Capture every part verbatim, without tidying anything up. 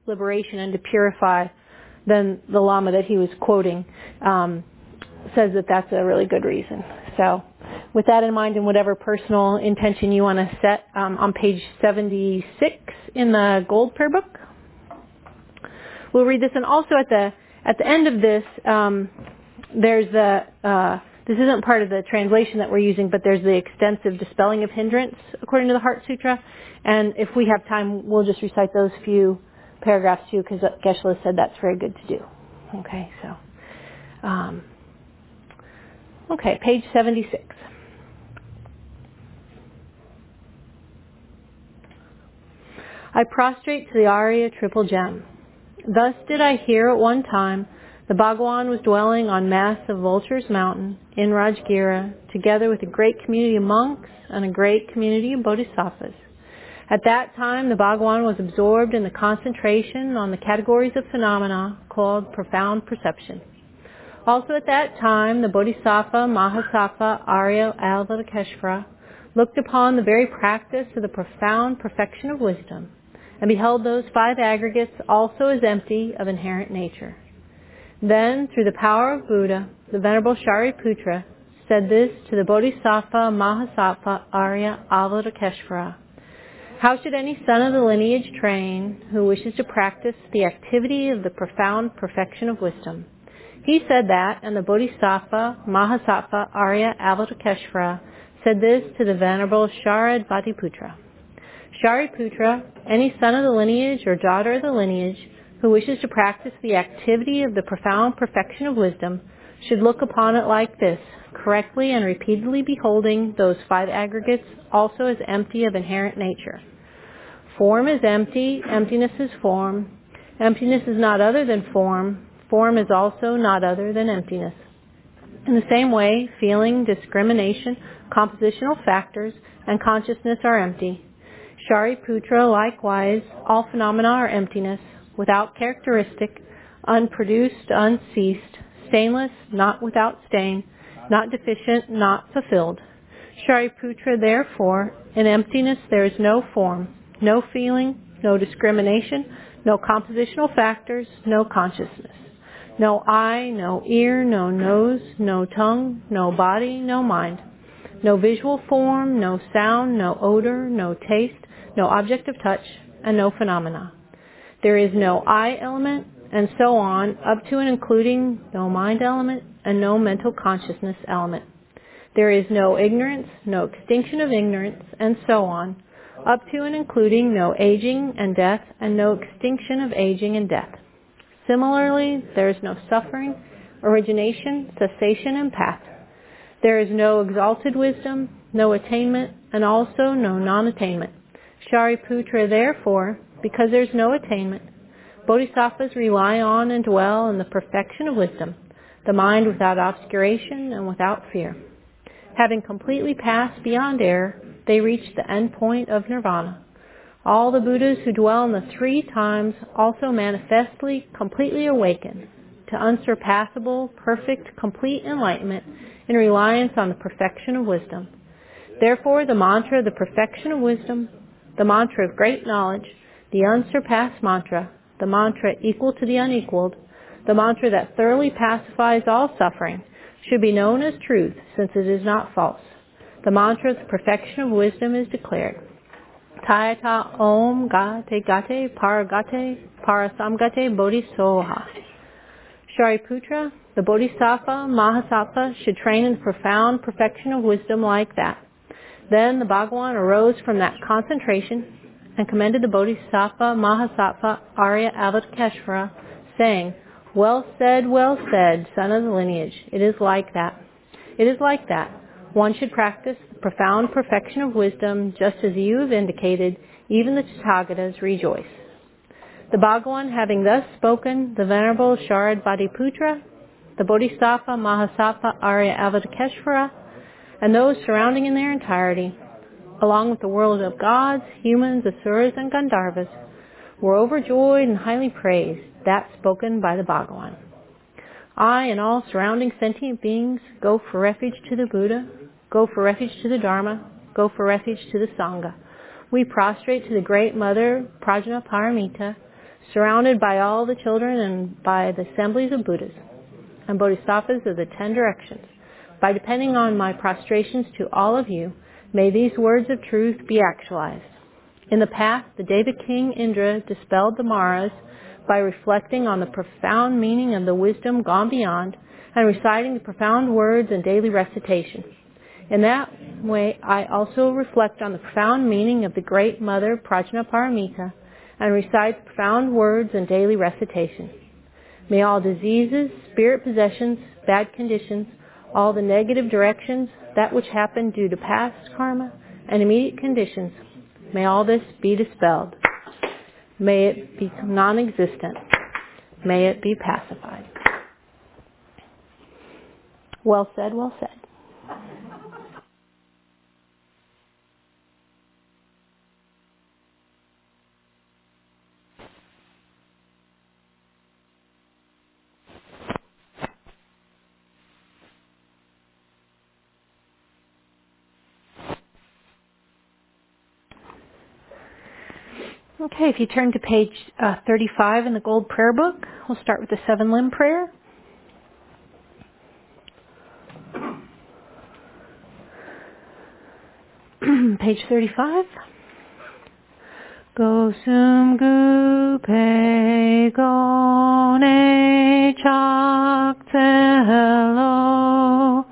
liberation and to purify, then the Lama that he was quoting um, says that that's a really good reason. So with that in mind and whatever personal intention you want to set, um, on page seventy-six in the Gold Prayer Book, we'll read this. And also at the at the end of this, um, there's the, uh, this isn't part of the translation that we're using, but there's the extensive dispelling of hindrance according to the Heart Sutra. And if we have time, we'll just recite those few paragraphs too, because Geshe-la said that's very good to do. Okay, so, um, okay, page seventy-six. I prostrate to the Arya Triple Gem. Thus did I hear at one time the Bhagawan was dwelling on mass of Vulture's Mountain in Rajgira, together with a great community of monks and a great community of bodhisattvas. At that time, the Bhagawan was absorbed in the concentration on the categories of phenomena called profound perception. Also at that time, the Bodhisattva Mahasattva Arya Avalokiteshvara looked upon the very practice of the profound perfection of wisdom and beheld those five aggregates also as empty of inherent nature. Then, through the power of Buddha, the Venerable Shariputra said this to the Bodhisattva Mahasattva Arya Avalokiteshvara: how should any son of the lineage train who wishes to practice the activity of the profound perfection of wisdom? He said that, and the Bodhisattva Mahasattva Arya Avalokiteshvara said this to the Venerable Sharadvatiputra: Shariputra, any son of the lineage or daughter of the lineage who wishes to practice the activity of the profound perfection of wisdom should look upon it like this, correctly and repeatedly beholding those five aggregates also as empty of inherent nature. Form is empty, emptiness is form. Emptiness is not other than form. Form is also not other than emptiness. In the same way, feeling, discrimination, compositional factors, and consciousness are empty. Shariputra, likewise, all phenomena are emptiness, without characteristic, unproduced, unceased, stainless, not without stain, not deficient, not fulfilled. Shariputra, therefore, in emptiness there is no form, no feeling, no discrimination, no compositional factors, no consciousness. No eye, no ear, no nose, no tongue, no body, no mind. No visual form, no sound, no odor, no taste, no object of touch, and no phenomena. There is no I element, and so on, up to and including no mind element and no mental consciousness element. There is no ignorance, no extinction of ignorance, and so on, up to and including no aging and death and no extinction of aging and death. Similarly, there is no suffering, origination, cessation, and path. There is no exalted wisdom, no attainment, and also no non-attainment. Shariputra, therefore, because there is no attainment, bodhisattvas rely on and dwell in the perfection of wisdom, the mind without obscuration and without fear. Having completely passed beyond error, they reach the end point of nirvana. All the Buddhas who dwell in the three times also manifestly, completely awaken to unsurpassable, perfect, complete enlightenment in reliance on the perfection of wisdom. Therefore, the mantra of the perfection of wisdom, the mantra of great knowledge, the unsurpassed mantra, the mantra equal to the unequaled, the mantra that thoroughly pacifies all suffering, should be known as truth, since it is not false. The mantra of the perfection of wisdom is declared: Tayata Om Gate Gate Paragate Parasamgate Bodhisoha. Shariputra, the Bodhisattva Mahasattva, should train in the profound perfection of wisdom like that. Then the Bhagawan arose from that concentration and commended the Bodhisattva Mahasattva Arya Avalokiteshvara, saying, Well said, well said, son of the lineage. It is like that. It is like that. One should practice the profound perfection of wisdom just as you have indicated. Even the Tathagatas rejoice. The Bhagawan, having thus spoken, the Venerable Sharadvatiputra, the Bodhisattva Mahasattva Arya Avalokiteshvara, and those surrounding in their entirety, along with the world of gods, humans, asuras, and Gandharvas, were overjoyed and highly praised that spoken by the Bhagawan. I and all surrounding sentient beings go for refuge to the Buddha, go for refuge to the Dharma, go for refuge to the Sangha. We prostrate to the Great Mother, Prajnaparamita, surrounded by all the children and by the assemblies of Buddhas and Bodhisattvas of the ten directions, by depending on my prostrations to all of you, may these words of truth be actualized. In the past, the day the king Indra dispelled the Maras by reflecting on the profound meaning of the wisdom gone beyond and reciting the profound words in daily recitation. In that way, I also reflect on the profound meaning of the great mother Prajnaparamita and recite the profound words in daily recitation. May all diseases, spirit possessions, bad conditions, all the negative directions, that which happened due to past karma and immediate conditions, may all this be dispelled. May it become non-existent. May it be pacified. Well said, well said. Okay, if you turn to page uh, thirty-five in the Gold Prayer Book, we'll start with the Seven Limb Prayer. Page thirty-five. Gosum gupe gone chak telo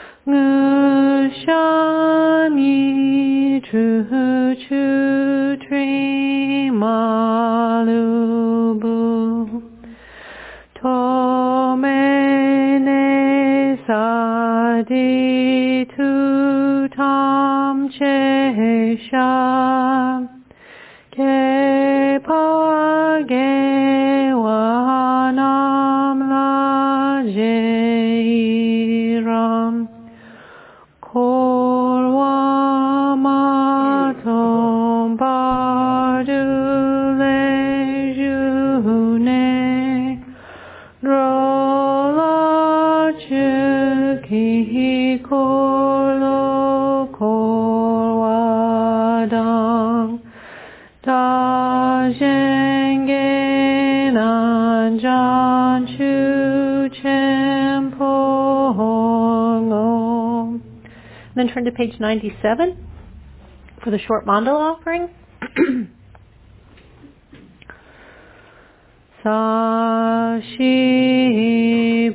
ngushami tru chu tri malubu tomene sadi tu tam chesha ke page wanam lajeram korwamatom bardule june drola chuki kolo korwadang da zhenge nan jan chu chen pong. Then turn to page ninety-seven for the short mandala offering. Sashi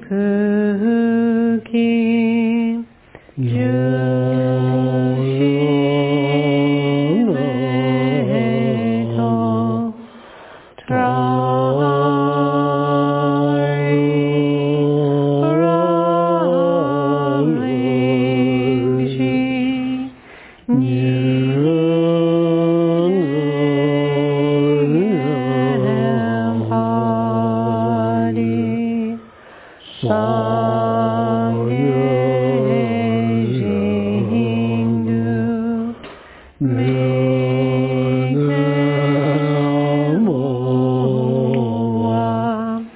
puki jushi leto trai ramlingshi nirempadi sangye jingdu mekemoa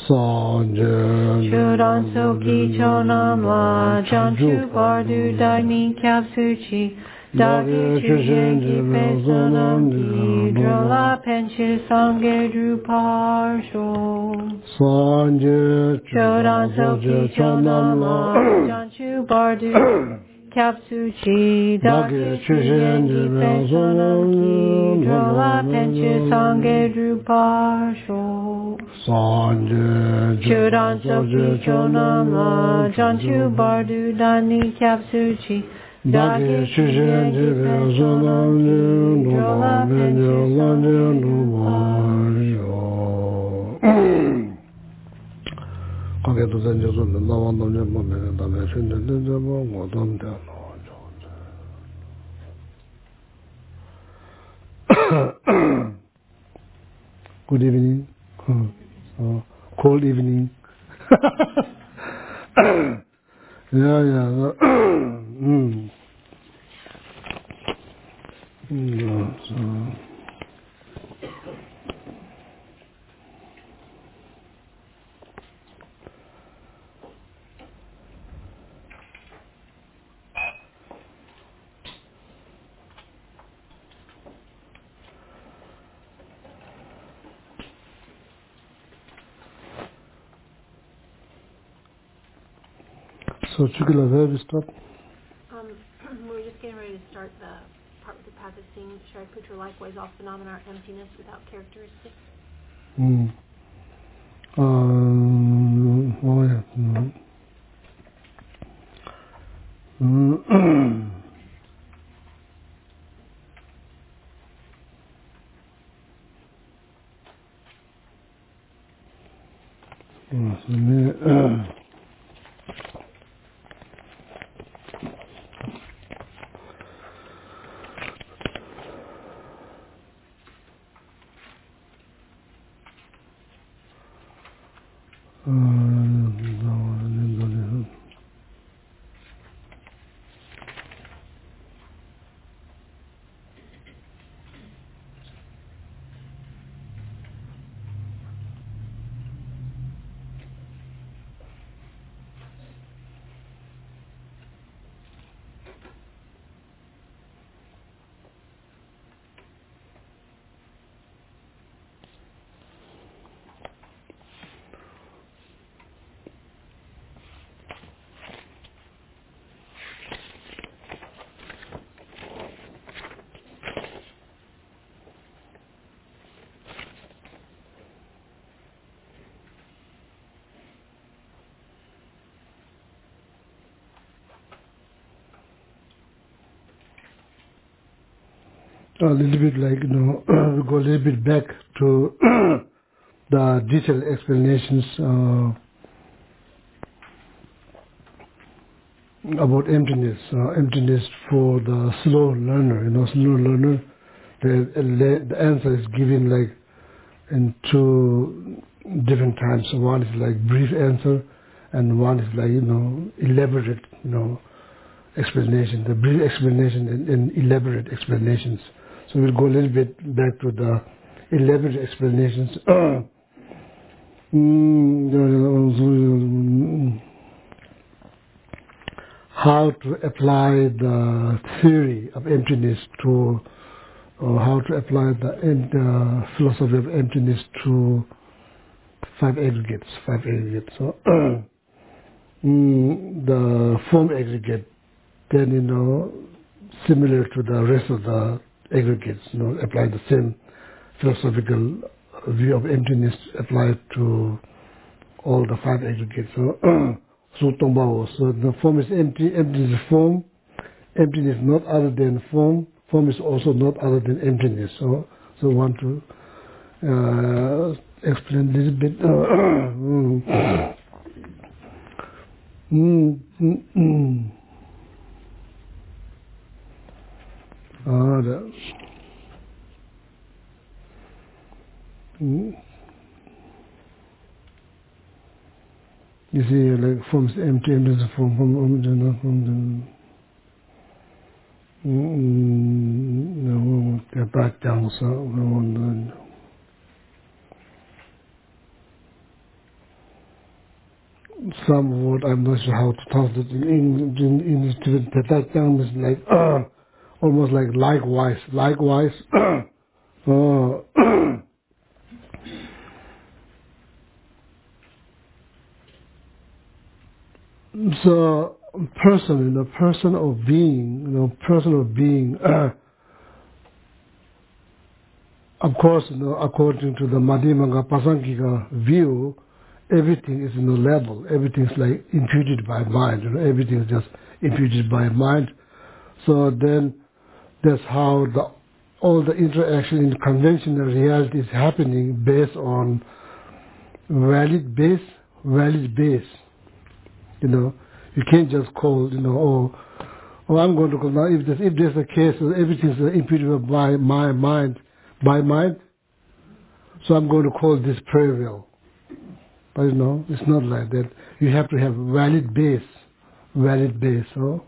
Sanje Chodan Soki Chonam La Janchu Bardu Dagni Kyapsuchi Dagi Chushen Jipe Sonam Ki Drola Penchu Sangye Druparsho Sanje Chodan Soki Chonam La Janchu Bardu Kyapsuchi Dagi Chushen Jipe Sonam Ki Drola Penchu Sangye Druparsho Sanje Chodan Soki Chonam La Janchu Bardu Dani Kyapsuchi Dagi Chushen Jipe Sonam Ki Drola Penchu Sangye Druparsho Kage to Sanje Sonam Lawan Domje Momene Dame Shinje Denje Mo Ngodom Dano Good evening. Hmm. Oh, cold evening. yeah, yeah. mm. Mm, so. So, Chukila, where we stop? Um, we're just getting ready to start the part with the path of seeing Shariputra likewise all phenomena are emptiness without characteristics. Mm. Um, oh, yeah. Mm. Mm. oh, so me, uh, a little bit like, you know, we go a little bit back to the detailed explanations uh, about emptiness, uh, emptiness for the slow learner. You know, slow learner, the, the answer is given like in two different times. So one is like brief answer, and one is like, you know, elaborate, you know, explanation. The brief explanation and, and elaborate explanations. So we'll go a little bit back to the elaborate explanations. Mm, how to apply the theory of emptiness to, or how to apply the uh, philosophy of emptiness to five aggregates, five aggregates. So mm, the form aggregate, then, you know, similar to the rest of the aggregates, you know, apply the same philosophical view of emptiness applied to all the five aggregates. So, so Tongbao, so the form is empty, emptiness is form, emptiness is not other than form, form is also not other than emptiness. So, so want to uh, explain a little bit. Uh, mm, mm, mm, mm. Ah, the, mm. You see, like form is empty, emptiness is form, form, form, form, form. Mm, the back down, so some word, I'm not sure how to translate it in in English, but that term is like, uh, almost like likewise, likewise, uh, so person, you know, person of being, you know, person of being, uh, of course, you know, according to the Madhyamaka Pasankika view, everything is in a level, everything's like imputed by mind, you know, everything is just imputed by mind. So then that's how the all the interaction in conventional reality is happening based on valid base, valid base. You know, you can't just call, you know, oh, oh I'm going to call now. If there's, if there's a case, everything's imputed by my mind, by mind, so I'm going to call this trivial. But you know, it's not like that. You have to have valid base, valid base. So,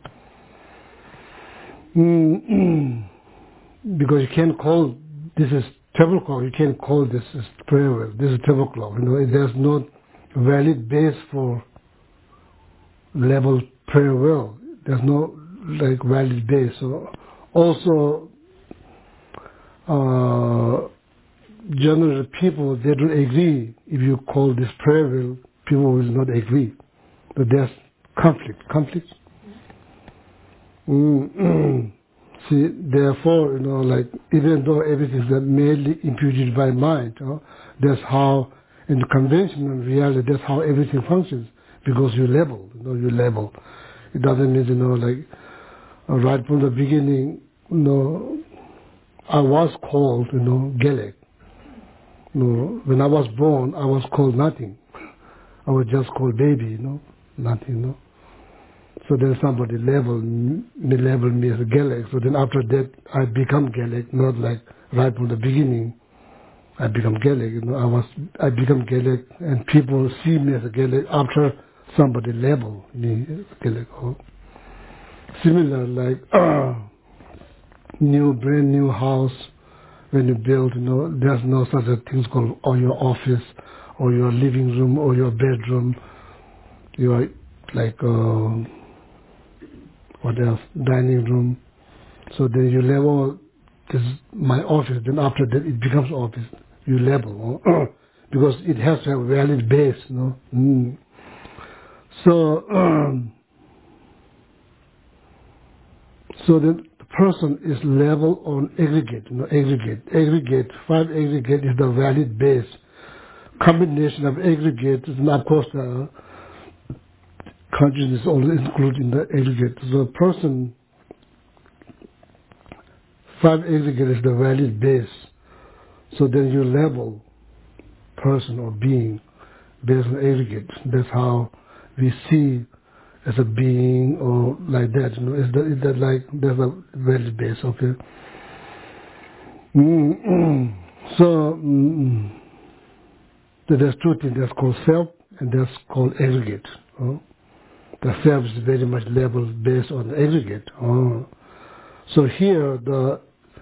mm, because you can't call this is table clock. You can't call this as trivial. This is table clock. You know, there's no valid base for level prayer well. There's no like valid base. So also, uh, general people, they don't agree. If you call this prayer well, people will not agree. But there's conflict, conflict. Mm-mm. See, therefore, you know, like, even though everything is mainly imputed by mind, you know, that's how, in the conventional reality, that's how everything functions. Because you label, you know, you label. It doesn't mean, you know, like, uh, right from the beginning, you know, I was called, you know, Gelek. You know, when I was born, I was called nothing. I was just called baby, you know, nothing, you know. So then somebody labeled me, labeled me as a Gelek. So then after that, I become Gelek, not like right from the beginning. I become Gelek, you know. I was, I become Gelek, and people see me as a Gelek after somebody labeled me as a Gelek. Oh. Similar, like uh, new, brand new house when you build, you know, there's no such a thing called or your office, or your living room, or your bedroom. You are like. Uh, what else, dining room. So then you label, this is my office, then after that it becomes office. You label, oh, because it has to have a valid base, you know. Mm. So, um, so then the person is level on aggregate, you know, aggregate. Aggregate, five aggregate is the valid base. Combination of aggregate, and of course the consciousness is also included in the aggregate. So the person, five aggregate is the valid base. So then you label person or being based on aggregate. That's how we see as a being or like that. You know, is that, is that like, there's a valid base, okay? Mm-mm. So, mm, so there's two things. That's called self and that's called aggregate. Oh? The self is very much labeled based on aggregate. Oh. So here, the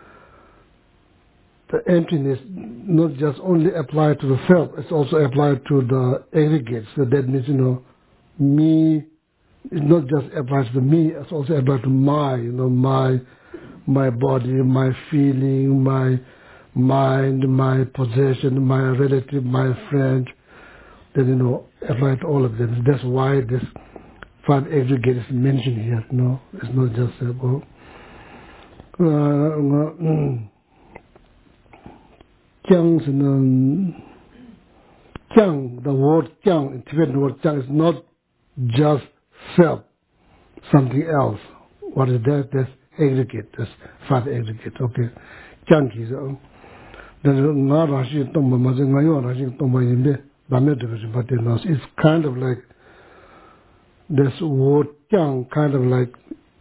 the emptiness not just only applied to the self, it's also applied to the aggregate. So that means, you know, me, it's not just applied to me, it's also applied to my, you know, my, my body, my feeling, my mind, my possession, my relative, my friend, then, you know, apply to all of them. That's why this five aggregate is mentioned here, you know, it's not just, uh, well, uh, mm. Jiang, jiang, the word jiang, in Tibetan word jiang is not just self, something else. What is that? That's aggregate, that's five aggregate, okay. Jiang is, there's not Rashi Tongba Mazing Mayo, Rashi Tongba Yimbe, Bamet division, but you know, it's kind of like this word jiang kind of like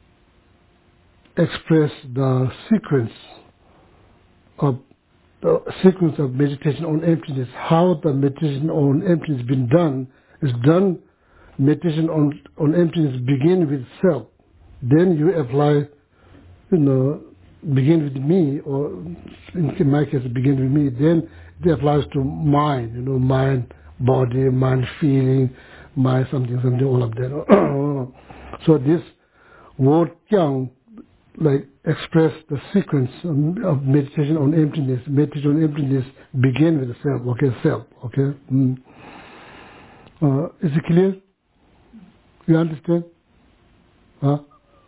express the sequence of the sequence of meditation on emptiness, how the meditation on emptiness has been done, is done, meditation on, on emptiness begin with self. Then you apply, you know, begin with me, or in my case, begin with me, then it applies to mind, you know, mind, body, mind, feeling, my something, something, all of that. So this word kyang, like, express the sequence of meditation on emptiness. Meditation on emptiness begin with the self, okay, self, okay. Mm. Uh, is it clear? You understand? Huh?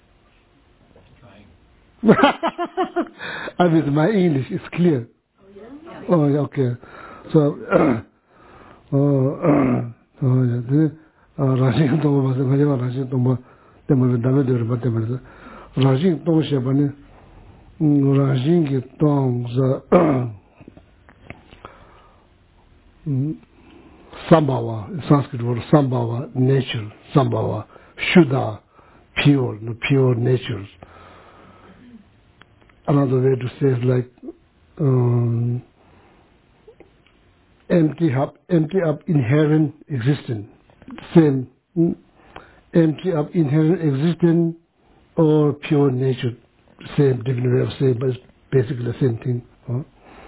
I mean, my English is clear. Oh, yeah, okay. So, uh, oh, yeah. Rajing Tong was a very Rajing Tong, the Madame but the Rajing Tong Shabani, Rajing Tong, Sambhava, Sanskrit word Sambhava, nature, Sambhava, Shuddha, pure, no, pure natures. Another way to say is like um, empty up, empty up inherent existence. Same, mm, empty up inherent existence or pure nature. Same, different way of saying, but it's basically the same thing. Huh?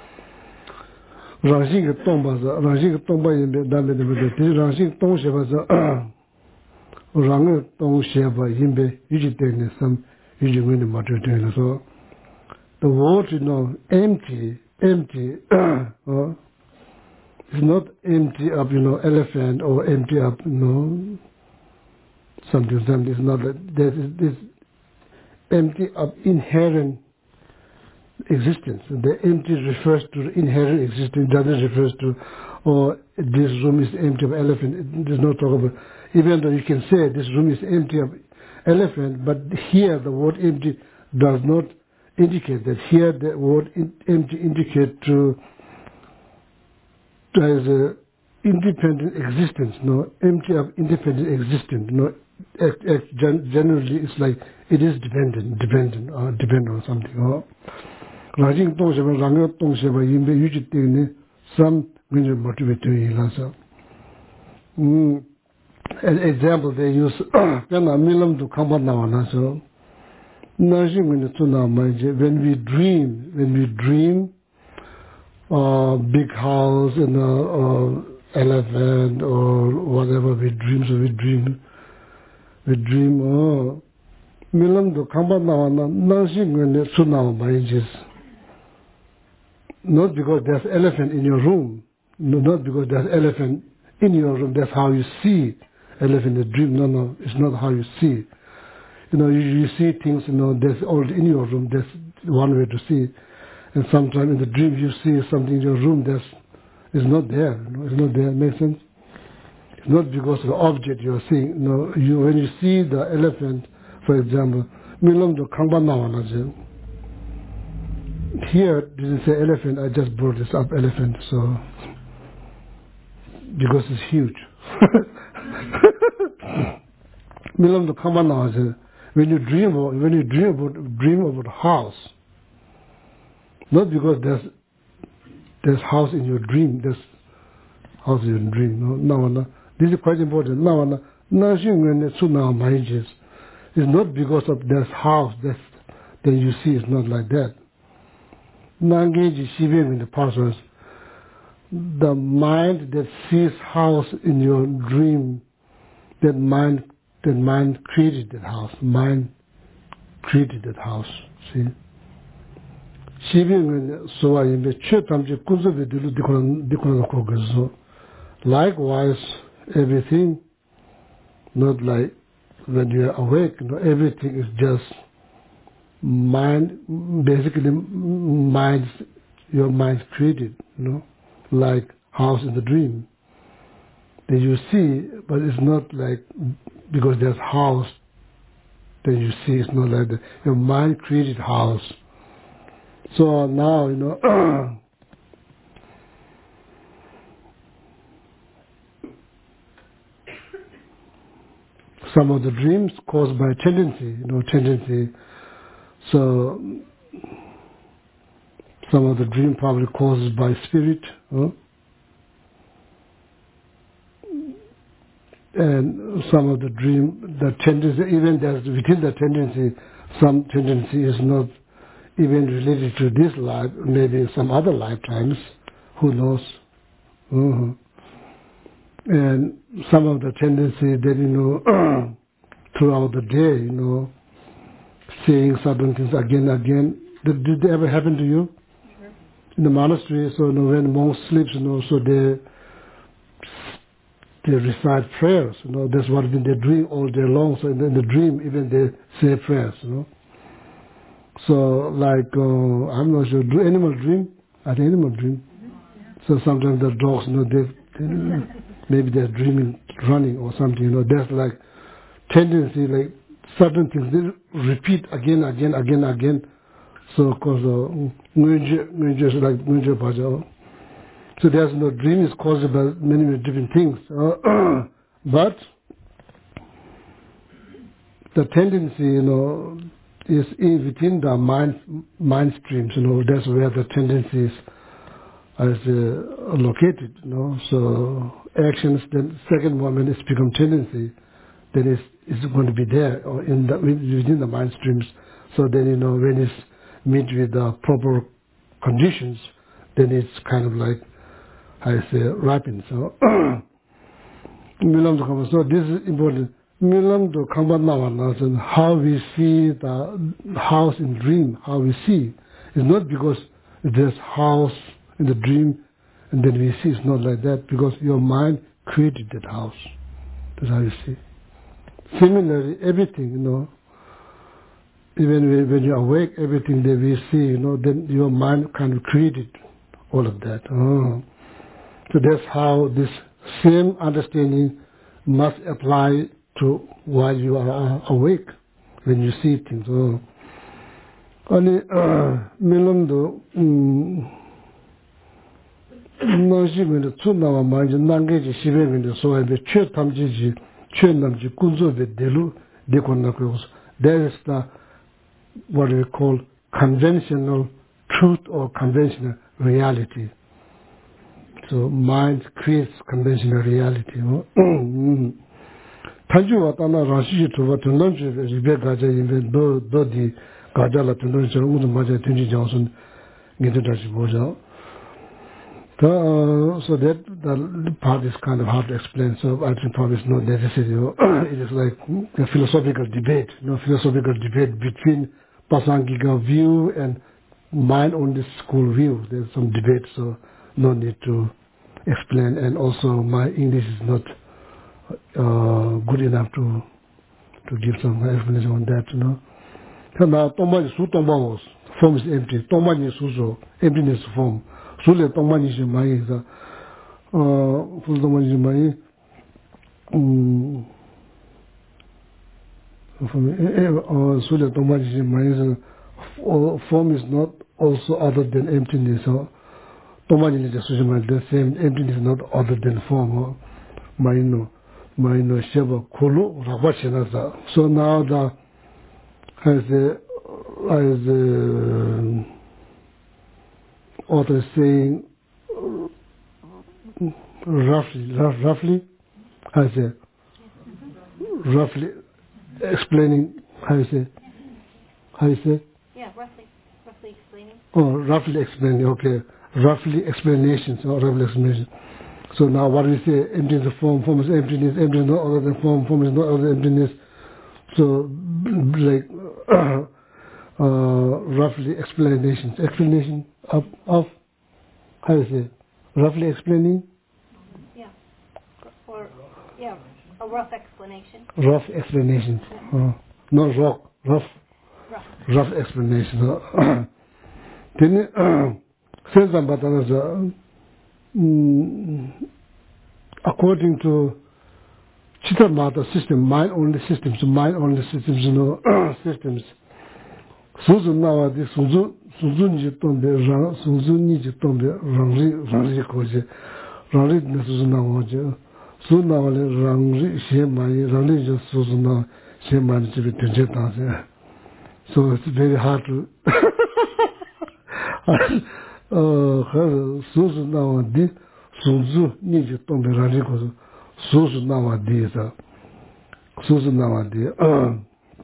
Ranging Tongba, Ranging Tongba in the Dame de Vedete, Ranging Tong Sheva, Rang Tong Sheva, Yimbe, Ujitane, some Ujimini Matrutane. So the word, you know, empty, empty, uh, it's not empty up, you know, elephant or empty up, you know, something, something. It's not that. There is this empty up inherent existence. The empty refers to inherent existence, doesn't refer to, oh, this room is empty of elephant. It does not talk about, even though you can say this room is empty of elephant, but here the word empty does not indicate that. Here the word in, empty indicates to, there is a independent existence, no, empty of independent existence, no, act, act, gen, generally it's like it is dependent, dependent, or dependent on something, or Rajing Tong Sheba, Ranga Tong Sheba, Yimbe Yuji Tigni, some when you motivate to Ilasa. An example they use, Kana Milam to come on now, so Najing when it's now, when we dream, when we dream, uh, big house and uh, uh, elephant or whatever we dream, so we dream, we dream, oh, Milam to come on now, Najing when it's now, not because there's elephant in your room, no, not because there's elephant in your room, that's how you see elephant in the dream. No, no, it's not how you see. You know, you, you see things, you know, there's already in your room, that's one way to see. And sometimes in the dream you see something in your room that's is not there, you know, it's not there, makes sense? It's not because of the object you're seeing. No, you, when you see the elephant, for example, Milam Kangba Nawana, here it didn't say elephant, I just brought this up, elephant, so because it's huge. Milam the Kamana, when you dream about when you dream about dream about a house, not because there's there's house in your dream, there's house in your dream. No, no, no. This is quite important. No, no, no. It's not because of there's house that that you see. It's not like that. Nangeji Shivim in the process, the mind that sees house in your dream, that mind, that mind created that house. Mind created that house. See? Shivim in Soa in the Chetamji Kuzavi Dikuna Kogazo. Likewise, everything, not like when you are awake, you know, everything is just mind, basically minds, your mind created, you know, like house in the dream that you see, but it's not like because there's house that you see, it's not like that. Your mind created house. So now, you know, some of the dreams caused by tendency, you know, tendency. So some of the dream probably caused by spirit, huh? And some of the dream, the tendency, even there's within the tendency, some tendency is not even related to this life, maybe in some other lifetimes, who knows? Uh-huh. And some of the tendency that, you know, throughout the day, you know, saying certain things again and again. Did, did they ever happen to you? Sure. In the monastery, so you know, when monks sleep, you know, so they they recite prayers, you know, that's what they're doing all day long. So in the, in the dream, even they say prayers, you know. So like, uh, I'm not sure, do animal dream? At animal dream. Mm-hmm. So sometimes the dogs, you know, they, they maybe they're dreaming, running or something, you know, there's like tendency, like certain things, they repeat again, again, again, again. So, cause, uh, like, so there's no dream is caused by many, many different things. Uh, but the tendency, you know, is in within the mind, mind streams, you know, that's where the tendency is, is uh, located, you know. So actions, then second moment is become tendency, then it's, it's going to be there or in the, within the mind streams. So then, you know, when it's meet with the proper conditions, then it's kind of like, I say, ripen. So, so this is important. How we see the house in dream, how we see, is not because there's house in the dream and then we see. It's not like that, because your mind created that house. That's how you see. Similarly, everything, you know, even when you awake, everything that we see, you know, then your mind kind of created all of that. Oh. So that's how this same understanding must apply to while you are awake, when you see things. Oh. Only, Milamdo, no, she went to two now, mind, Nangaji, she went in the soil, the church tamji, churnamji, kunzo, the delu, deconacos. There is the what we call conventional truth or conventional reality. So mind creates conventional reality. Tanju watana rashi to what lunch ribe gaja in do do di gaja la tundu so udu maja tunji johnson get it boja. So that the part is kind of hard to explain, so I think probably it's not necessary. It is like a philosophical debate, no philosophical debate between Pasangiga view and mind on the school view. There's some debate, so no need to explain. And also my English is not uh, good enough to to give some explanation on that, you know. Now, Tomba is su Tomba was form is empty. Tomba is su emptiness form. Sule Tomba is my is uh full Tomba is my um Sule Tomba is my is form is not also other than emptiness. So Tomba is just the same emptiness not other than form. My no my no sheba kulu rabashina. So now the as the as the author is saying, roughly, rough, roughly, how you say, roughly explaining, how you say, how you say? Yeah, roughly, roughly explaining. Oh, roughly explaining, okay. Roughly explanations, or roughly explanation. So now what we say, emptiness of form, form is emptiness, emptiness is not other than form, form is not other than emptiness. So, like, uh, uh, roughly explanations, explanation of, of, how do you say, roughly explaining? Yeah, or, yeah, a rough explanation. Rough explanations, yeah. uh, not rock, rough, rough, rough explanation. Then, since I'm according to Chittamata system, mind-only systems, mind-only systems, you know, systems. Suzu nawa di suzu, suzu niji tombe, suzu niji tombe, rangri, rangri koje, rangri dine suzu nawa je, suzu nawa le rangri xie mayi, rangri je suzu nawa xie mayi jibi tenche tangse. So it's very hard to, uh, suzu nawa di, suzu niji tombe, rangri koje, suzu nawa di sa, suzu nawa di, uh,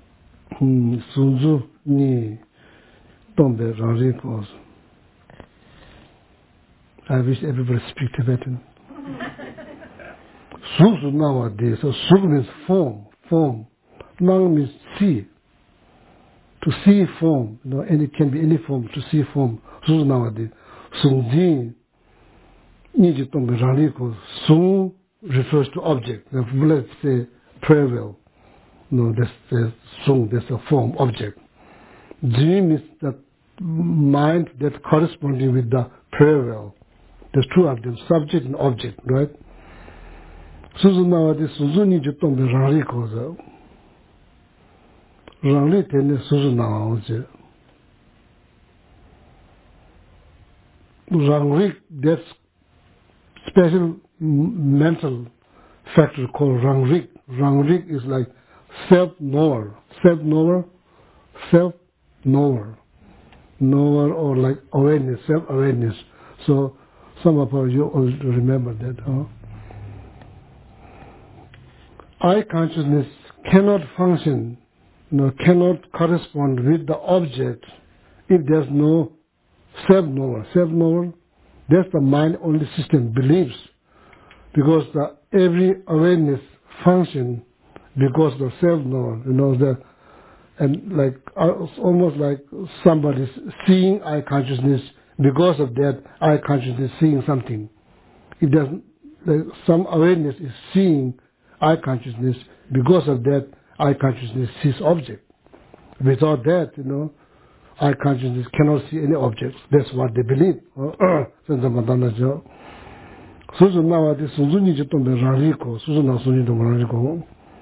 suzu ni tombe rangri pose. I wish everybody speak Tibetan. Susu nowadays, so suk means form, form. Nang means see. To see form, you know, and it can be any form, to see form. Susu nowadays. Sung jin, niji tong raniko, sung refers to object. Now, let's say prayer wheel. No, that's the sung, that's a form, object. Jin is the mind that corresponding with the prayer wheel. There's two of them, subject and object, right? Suzu nowadays, Suzu niji tong raniko. Rangli tene Suzu nowadays. Rangri, that's special mental factor called Rangrik. Rangrik is like self-knower, self-knower, self-knower, knower or like awareness, self-awareness. So some of you all remember that. Huh? Eye consciousness cannot function, you know, cannot correspond with the object if there's no self-knower. Self-knower, that's the mind-only system, beliefs. Because the, every awareness function because the self-knower, you know, the, and like uh, almost like somebody's seeing eye consciousness, because of that eye consciousness seeing something. If there's like, some awareness is seeing eye consciousness, because of that eye consciousness sees object. Without that, you know, eye consciousness cannot see any objects. That's what they believe. Suzu nowadays, Suzu ni jito me rariko, Suzu na Suzu ni rariko.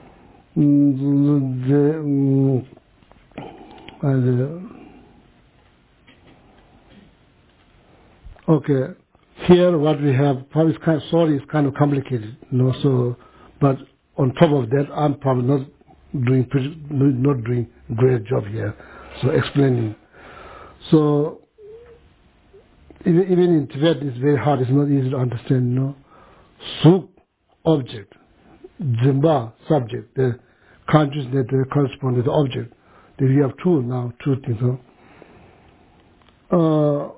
Okay, here what we have, probably is kind of, sorry, it's kind of complicated, you know, so, but on top of that, I'm probably not doing pretty, not doing a great job here, so explaining. So, even, even in Tibet, it's very hard, it's not easy to understand, you know. Suk, object. Zimba, subject. The consciousness that corresponds to the object. Then we have two now, two things. Huh? Uh,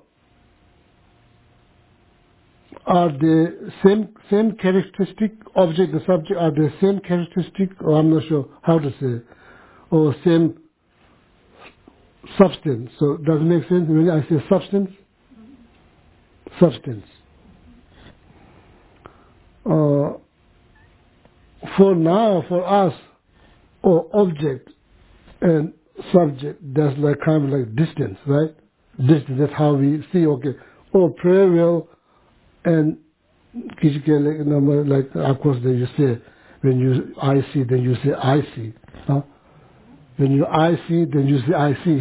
are the same same characteristic, object, the subject, are the same characteristic, or I'm not sure how to say, or same substance. So does it make sense when I say substance? Substance. Uh, for now, for us, or object and subject, that's like kind of like distance, right? Distance, that's how we see, okay. Oh, prayer wheel and Kishike, like, of course, then you say, when you I see, then you say I see. Huh? When you I see, then you say I see.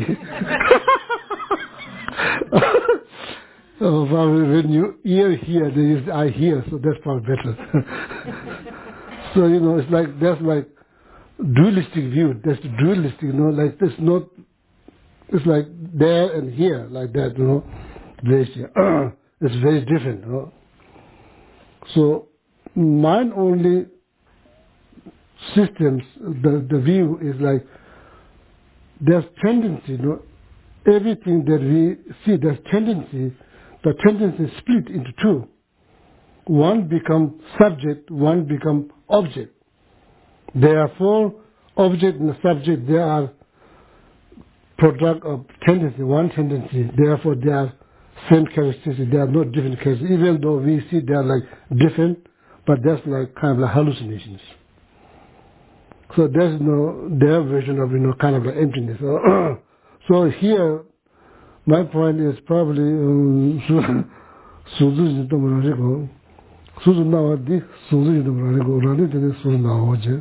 Oh, probably when you ear hear, then you say I hear, so that's probably better. So, you know, it's like, that's like dualistic view, that's the dualistic, you know, like it's not, it's like there and here, like that, you know, it's very different, you know. So, mind-only systems, the, the view is like, there's tendency, you know, everything that we see, there's tendency, the tendency is split into two. One become subject, one become object. Therefore, object and subject, they are product of tendency, one tendency. Therefore, they are same characteristics. They are not different characteristics. Even though we see they are like different, but that's like kind of like hallucinations. So there's no, their version of, you know, kind of like emptiness. So here, my point is probably, um, Suzu Jitomuriko, Suzu Nawadi, Suzu Jitomuriko, Rani Tene Suzu Nawaje.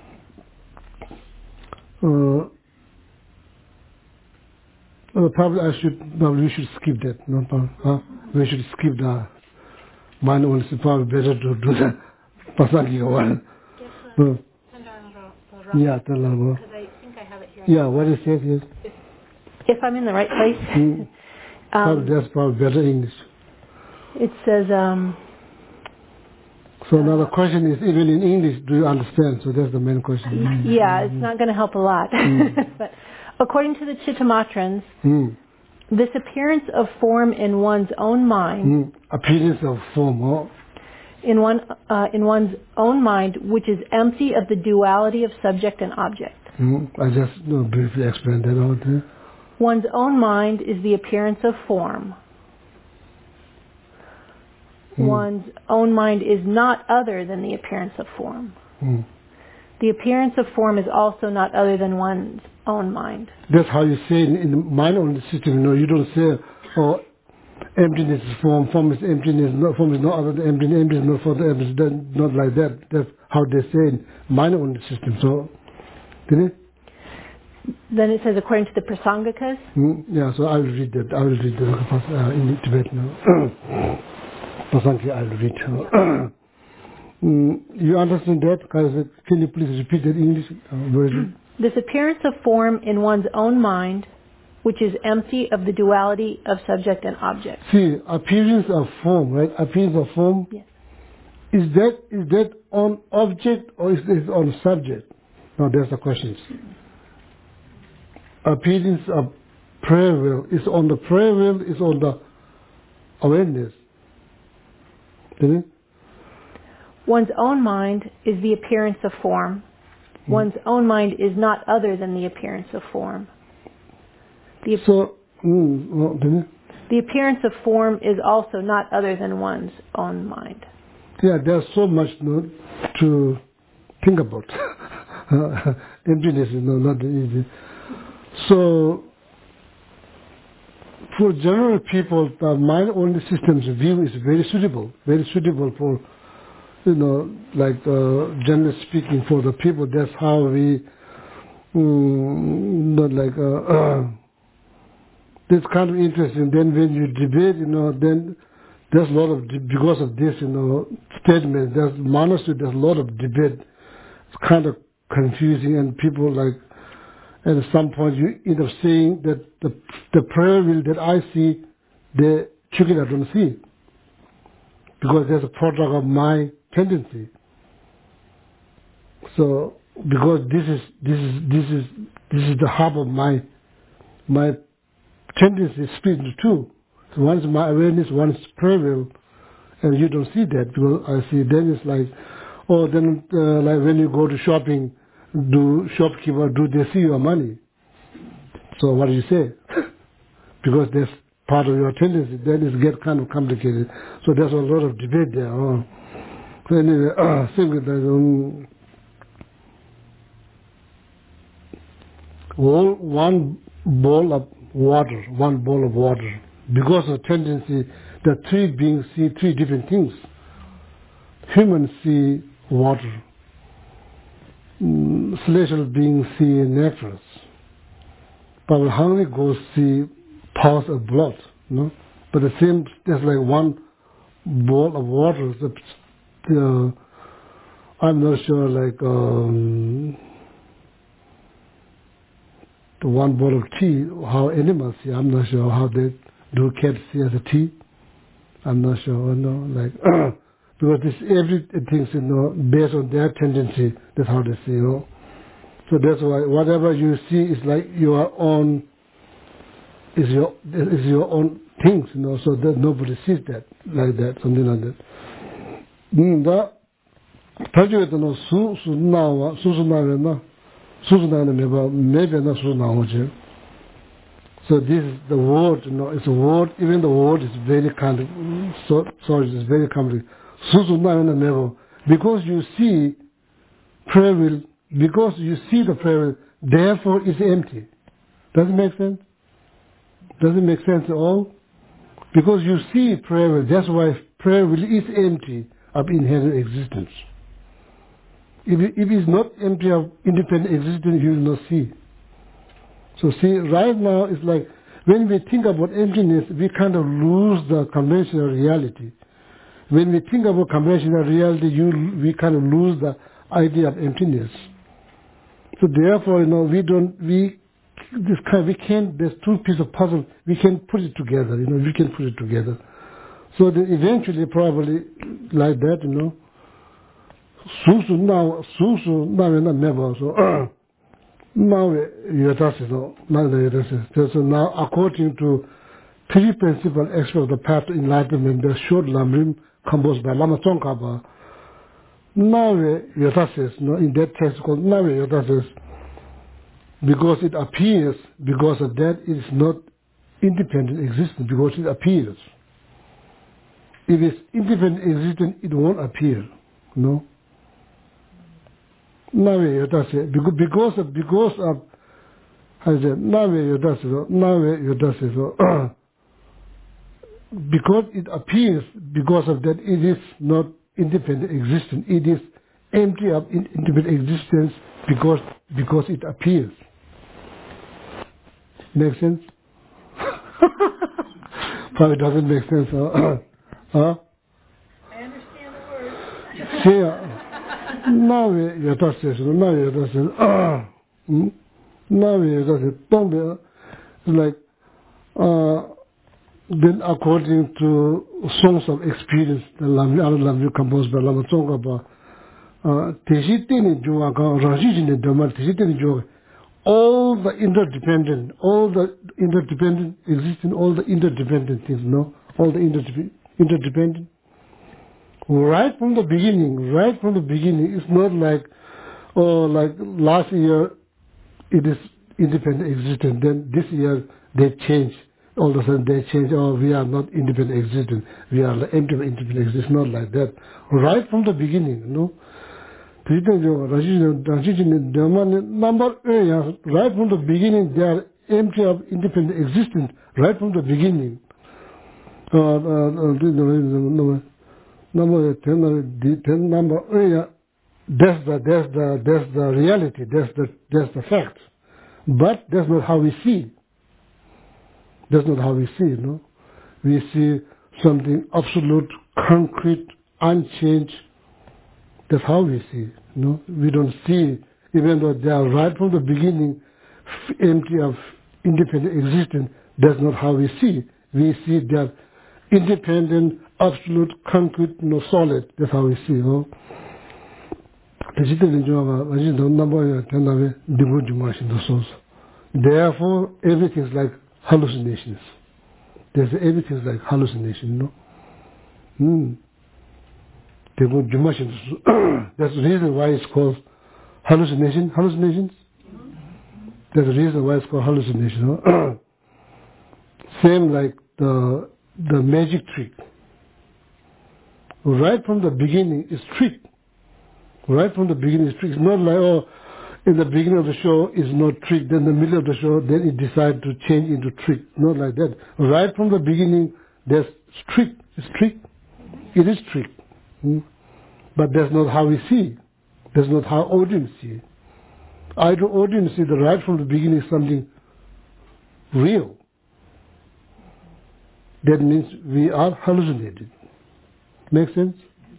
Uh, uh, probably I should, probably we should skip that. No, huh? We should skip the mind only. It's probably better to do the Pasaki one. Yeah, tell her. Because I think I have it here. Yeah, what is it? Yes. If, if I'm in the right place. Mm. um, that's probably better English. It says, um, so now the question is, even in English, do you understand? So that's the main question. Yeah, it's not going to help a lot. Mm. But according to the Chittamatrans, mm. this appearance of form in one's own mind, mm. appearance of form, oh. in one uh, in one's own mind, which is empty of the duality of subject and object. Mm, I just you know, briefly explained that out there. One's own mind is the appearance of form. Mm. One's own mind is not other than the appearance of form. Mm. The appearance of form is also not other than one's own mind. That's how you say in, in the mind-only system. You know, you don't say, "Oh, emptiness is form. Form is emptiness. No, form is not other than emptiness. Emptiness is not for the emptiness." That's not like that. That's how they say in mind-only system. So, did it? Then it says, according to the Prasangakas. Mm, yeah. So I will read that. I will read that uh, in Tibet now. Prasanga, I will read. Mm, you understand that? Can you please repeat that English version? This appearance of form in one's own mind, which is empty of the duality of subject and object. See, appearance of form, right? Appearance of form. Yes. Is that is that on object or is it on subject? Now there's the question. Appearance of prayer will is on the prayer will, is on the awareness. Did it? One's own mind is the appearance of form. Hmm. One's own mind is not other than the appearance of form. The, so, mm, well, did it? The appearance of form is also not other than one's own mind. Yeah, there's so much no, to think about. Emptiness is no, not easy. So, for general people, the mind-only system's view is very suitable, very suitable for, you know, like uh, generally speaking, for the people. That's how we, um, not like, uh, uh, it's kind of interesting. Then when you debate, you know, then there's a lot of, because of this, you know, statement, there's, honestly, there's a lot of debate. It's kind of confusing, and people like, and at some point you end up saying that the the prayer will that I see, the chicken I don't see. Because there's a product of my tendency. So because this is this is this is this is the hub of my my tendency split too. So one is my awareness, one is prayer will, and you don't see that because I see then it's like, oh then uh, like when you go to shopping, do shopkeeper do they see your money? So what do you say? Because that's part of your tendency, then it gets kind of complicated. So there's a lot of debate there. Oh. So anyway, uh, think that um, all, one bowl of water, one bowl of water, because of tendency, the three beings see three different things. Humans see water. Mm, celestial beings see nectar. But hungry ghosts see pulse of blood, no? But the same, there's like one bowl of water. The, the, I'm not sure, like um, the one bowl of tea, how animals see. I'm not sure how they do cats see as a tea. I'm not sure, you know, like because this everything, you know, based on their tendency. That's how they see, you know. So that's why whatever you see is like your own, is your is your own things, you know. So that nobody sees that like that, something like that. The project no su su na su su na na su su na na maybe na su na. So this is the word, you know. It's a word. Even the word is very kind of so sorry, it's very complicated. Su su na na never because you see prayer will. Because you see the prayer, therefore it's empty. Does it make sense? Does it make sense at all? Because you see prayer, that's why prayer will is empty of inherent existence. If it, if it's not empty of independent existence, you will not see. So see, right now it's like when we think about emptiness, we kind of lose the conventional reality. When we think about conventional reality, you we kind of lose the idea of emptiness. So therefore, you know, we don't, we, this kind, we can't, there's two pieces of puzzle, we can put it together, you know, we can put it together. So then eventually, probably, like that, you know, Susu now, Susu now, never, so, now, you know, now, so now, according to three principal aspects of the path to enlightenment, the short lamrim, composed by Lama Tsongkhapa. Nawe Yota says, no, in that text called Nawe Yota says, because it appears, because of that, it is not independent existence, because it appears. If it's independent existence, it won't appear. No? Nawe Yota says, because of, because of, I said, Nawe Yota says, Nawe Yota says, because it appears, because of that, it is not independent existence. It is empty of independent existence because because it appears. Make sense? Probably doesn't make sense. Huh? Huh? I understand the words. See, now we are says, now we are says, now we are says, don't be like. Uh, Then according to songs of experience, the Lamri composed by Lama Tsongkhapa, all the interdependent, all the interdependent existing, all the interdependent things, no? All the interdep- interdependent. Right from the beginning, right from the beginning, it's not like, oh, like last year it is independent existent, then this year they change. All of a sudden they change, oh, we are not independent existent, we are like empty independent existent, not like that. Right from the beginning, you know. Number right from the beginning, they are empty of independent existence, right from the beginning. Number ten, number that's the, that's the, that's the reality, that's the, that's the fact. But that's not how we see. That's not how we see, no? We see something absolute, concrete, unchanged. That's how we see, no? We don't see, even though they are right from the beginning, empty of independent existence, that's not how we see. We see that independent, absolute, concrete, no, solid. That's how we see, no? Therefore, everything is like hallucinations. There's everything is like hallucination, no? Hmm. That's the reason why it's called hallucination. Hallucinations? There's a reason why it's called hallucination. No? Same like the the magic trick. Right from the beginning, it's trick. Right from the beginning, it's trick. It's not like, oh, in the beginning of the show is not trick, then the middle of the show, then it decides to change into trick. Not like that. Right from the beginning, there's trick. It's trick. It is trick. Hmm? But that's not how we see. That's not how audience see. Either audience see that right from the beginning something real. That means we are hallucinated. Make sense?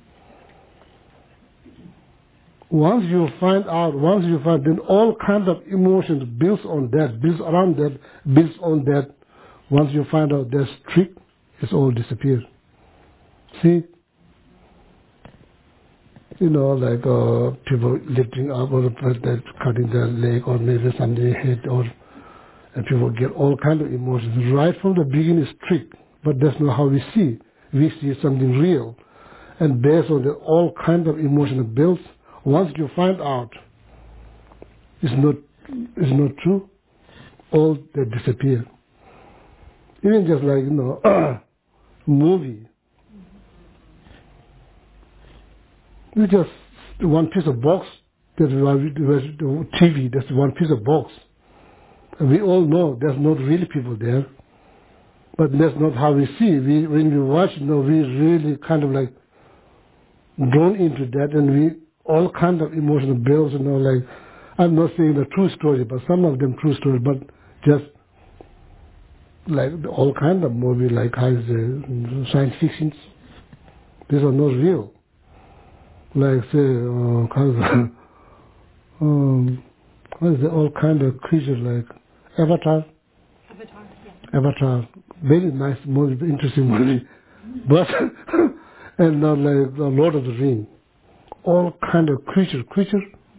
Once you find out, once you find, then all kinds of emotions builds on that, builds around that, builds on that. Once you find out there's trick, it's all disappears. See? You know, like uh, people lifting up or that cutting their leg or maybe something hit or and people get all kinds of emotions. Right from the beginning is trick, but that's not how we see. We see something real. And based on that, all kinds of emotional builds, once you find out it's not, it's not true, all they disappear. Even just like, you know, movie. You just one piece of box, that's the T V, that's one piece of box. And we all know there's not really people there. But that's not how we see. We, when we watch, you know, we really kind of like drawn into that, and we all kind of emotional builds, you know, like, I'm not saying the true story, but some of them true stories, but just like all kind of movie, like how is the science fictions. These are not real. Like say, uh, how is the, um, what is the all kind of creatures like Avatar? Avatar, yeah. Avatar, very nice movie, interesting movie, but and not like the Lord of the Rings. All kind of creature, creature.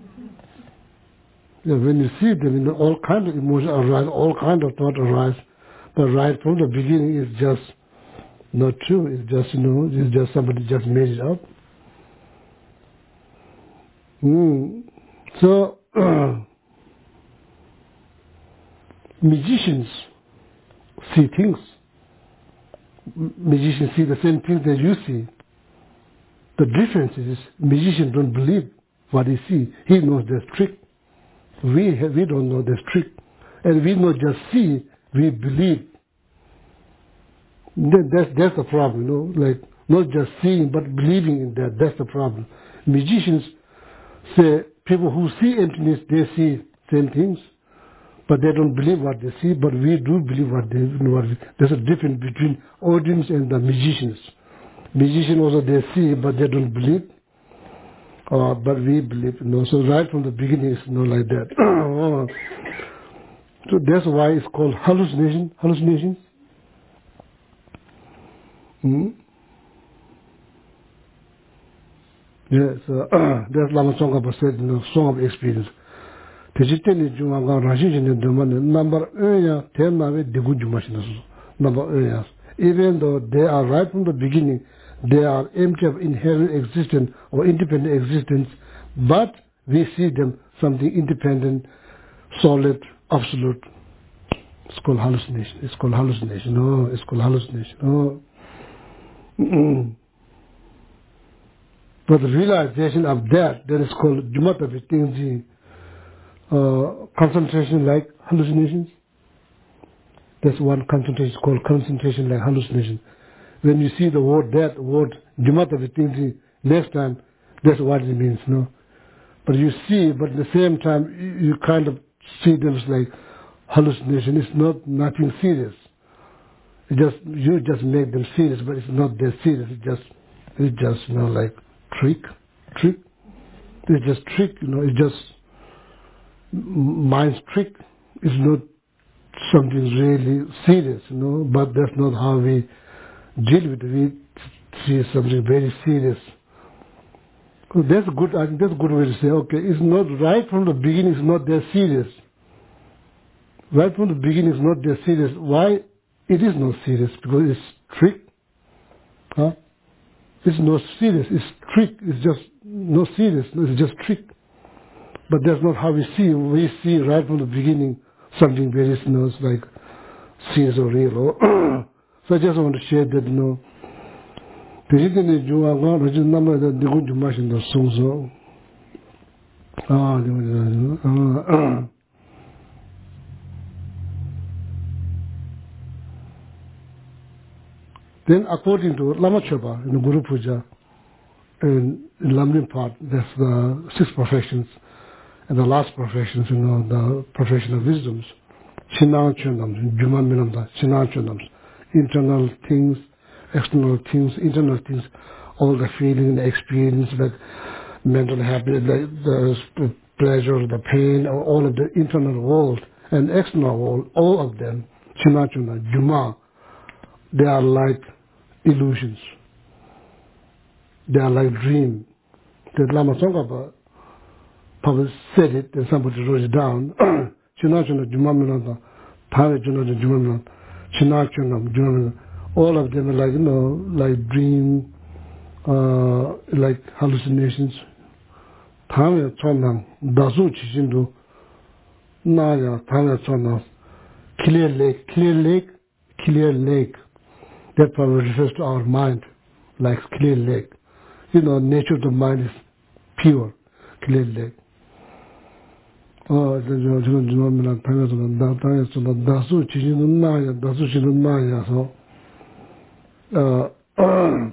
Yeah, when you see them, you know, all kind of emotions arise, all kind of thought arise, but right from the beginning is just not true. It's just, you know, it's just somebody just made it up. Mm. So, magicians see things. M- Magicians see the same things that you see. The difference is magicians don't believe what he sees. He knows there's trick. We have, we don't know there's trick. And we not just see, we believe. That, that's, that's the problem, you know, like not just seeing but believing in that, that's the problem. Magicians say people who see emptiness, they see same things, but they don't believe what they see, but we do believe what they what we, there's a difference between audience and the magicians. Magicians also they see, but they don't believe, uh, but we believe, you know, so right from the beginning it's not like that. So that's why it's called hallucination, hallucinations. Hmm? Yes, uh, that's Lama Tsongkhapa said, you know, song of experience. Tejiteni Jumanga Rajin Demand number Uya, ten Nave Degu Jumashinas, number Uyas. Even though they are right from the beginning, they are empty of inherent existence or independent existence, but we see them something independent, solid, absolute. It's called hallucination. It's called hallucination. No, it's called hallucination. No. Mm-mm. But the realization of that, that is called Jumata Vitingji, uh, concentration like hallucinations. That's one concentration called concentration like hallucination. When you see the word that, word Jumata Vitingji, next time, that's what it means, no? But you see, but at the same time, you, you kind of see them as like hallucination. It's not nothing serious. It just, you just make them serious, but it's not that serious. It just, it's just, you know, like trick, trick. It's just trick, you know, it's just mind's trick. It's not something really serious, you know, but that's not how we deal with it. We see something very serious. So that's good, I think that's a good way to say, okay, it's not right from the beginning, it's not that serious. Right from the beginning, it's not that serious. Why? It is not serious, because it's trick. Huh? It's not serious, it's trick, it's just not serious, it's just trick. But that's not how we see. We see right from the beginning something very, you know, like serious or real. So I just want to share that, you know. Then according to Lama Chopa in the Guru Puja, in, in Lamrim part, that's the six perfections, and the last perfections, you know, the perfection of wisdoms. Chinang Chundams, Juman Minamda, Chinang Chundams. Internal things, external things, internal things, all the feeling, the experience, like mental happiness, like the pleasure, the pain, all of the internal world and external world, all of them, Chinang Chundam, Juma, they are like illusions. They are like dream. The Lama Tsongkhapa probably said it, and somebody wrote it down. Chinachuna Jumamilanta, Tare Junata Jumamilanta, Chinachuna Jumamilanta. All of them are like, you know, like dream, uh, like hallucinations. Tare Chonam, Dazu Chishindu, Naya, Tare Chonam, clear lake, clear lake, clear lake. That probably refers to our mind, like clear lake. You know, nature of the mind is pure, clear lake. Oh, the Jumamila Tangas on the Dasu Chinunaya, Dasu Chinunaya, so uh,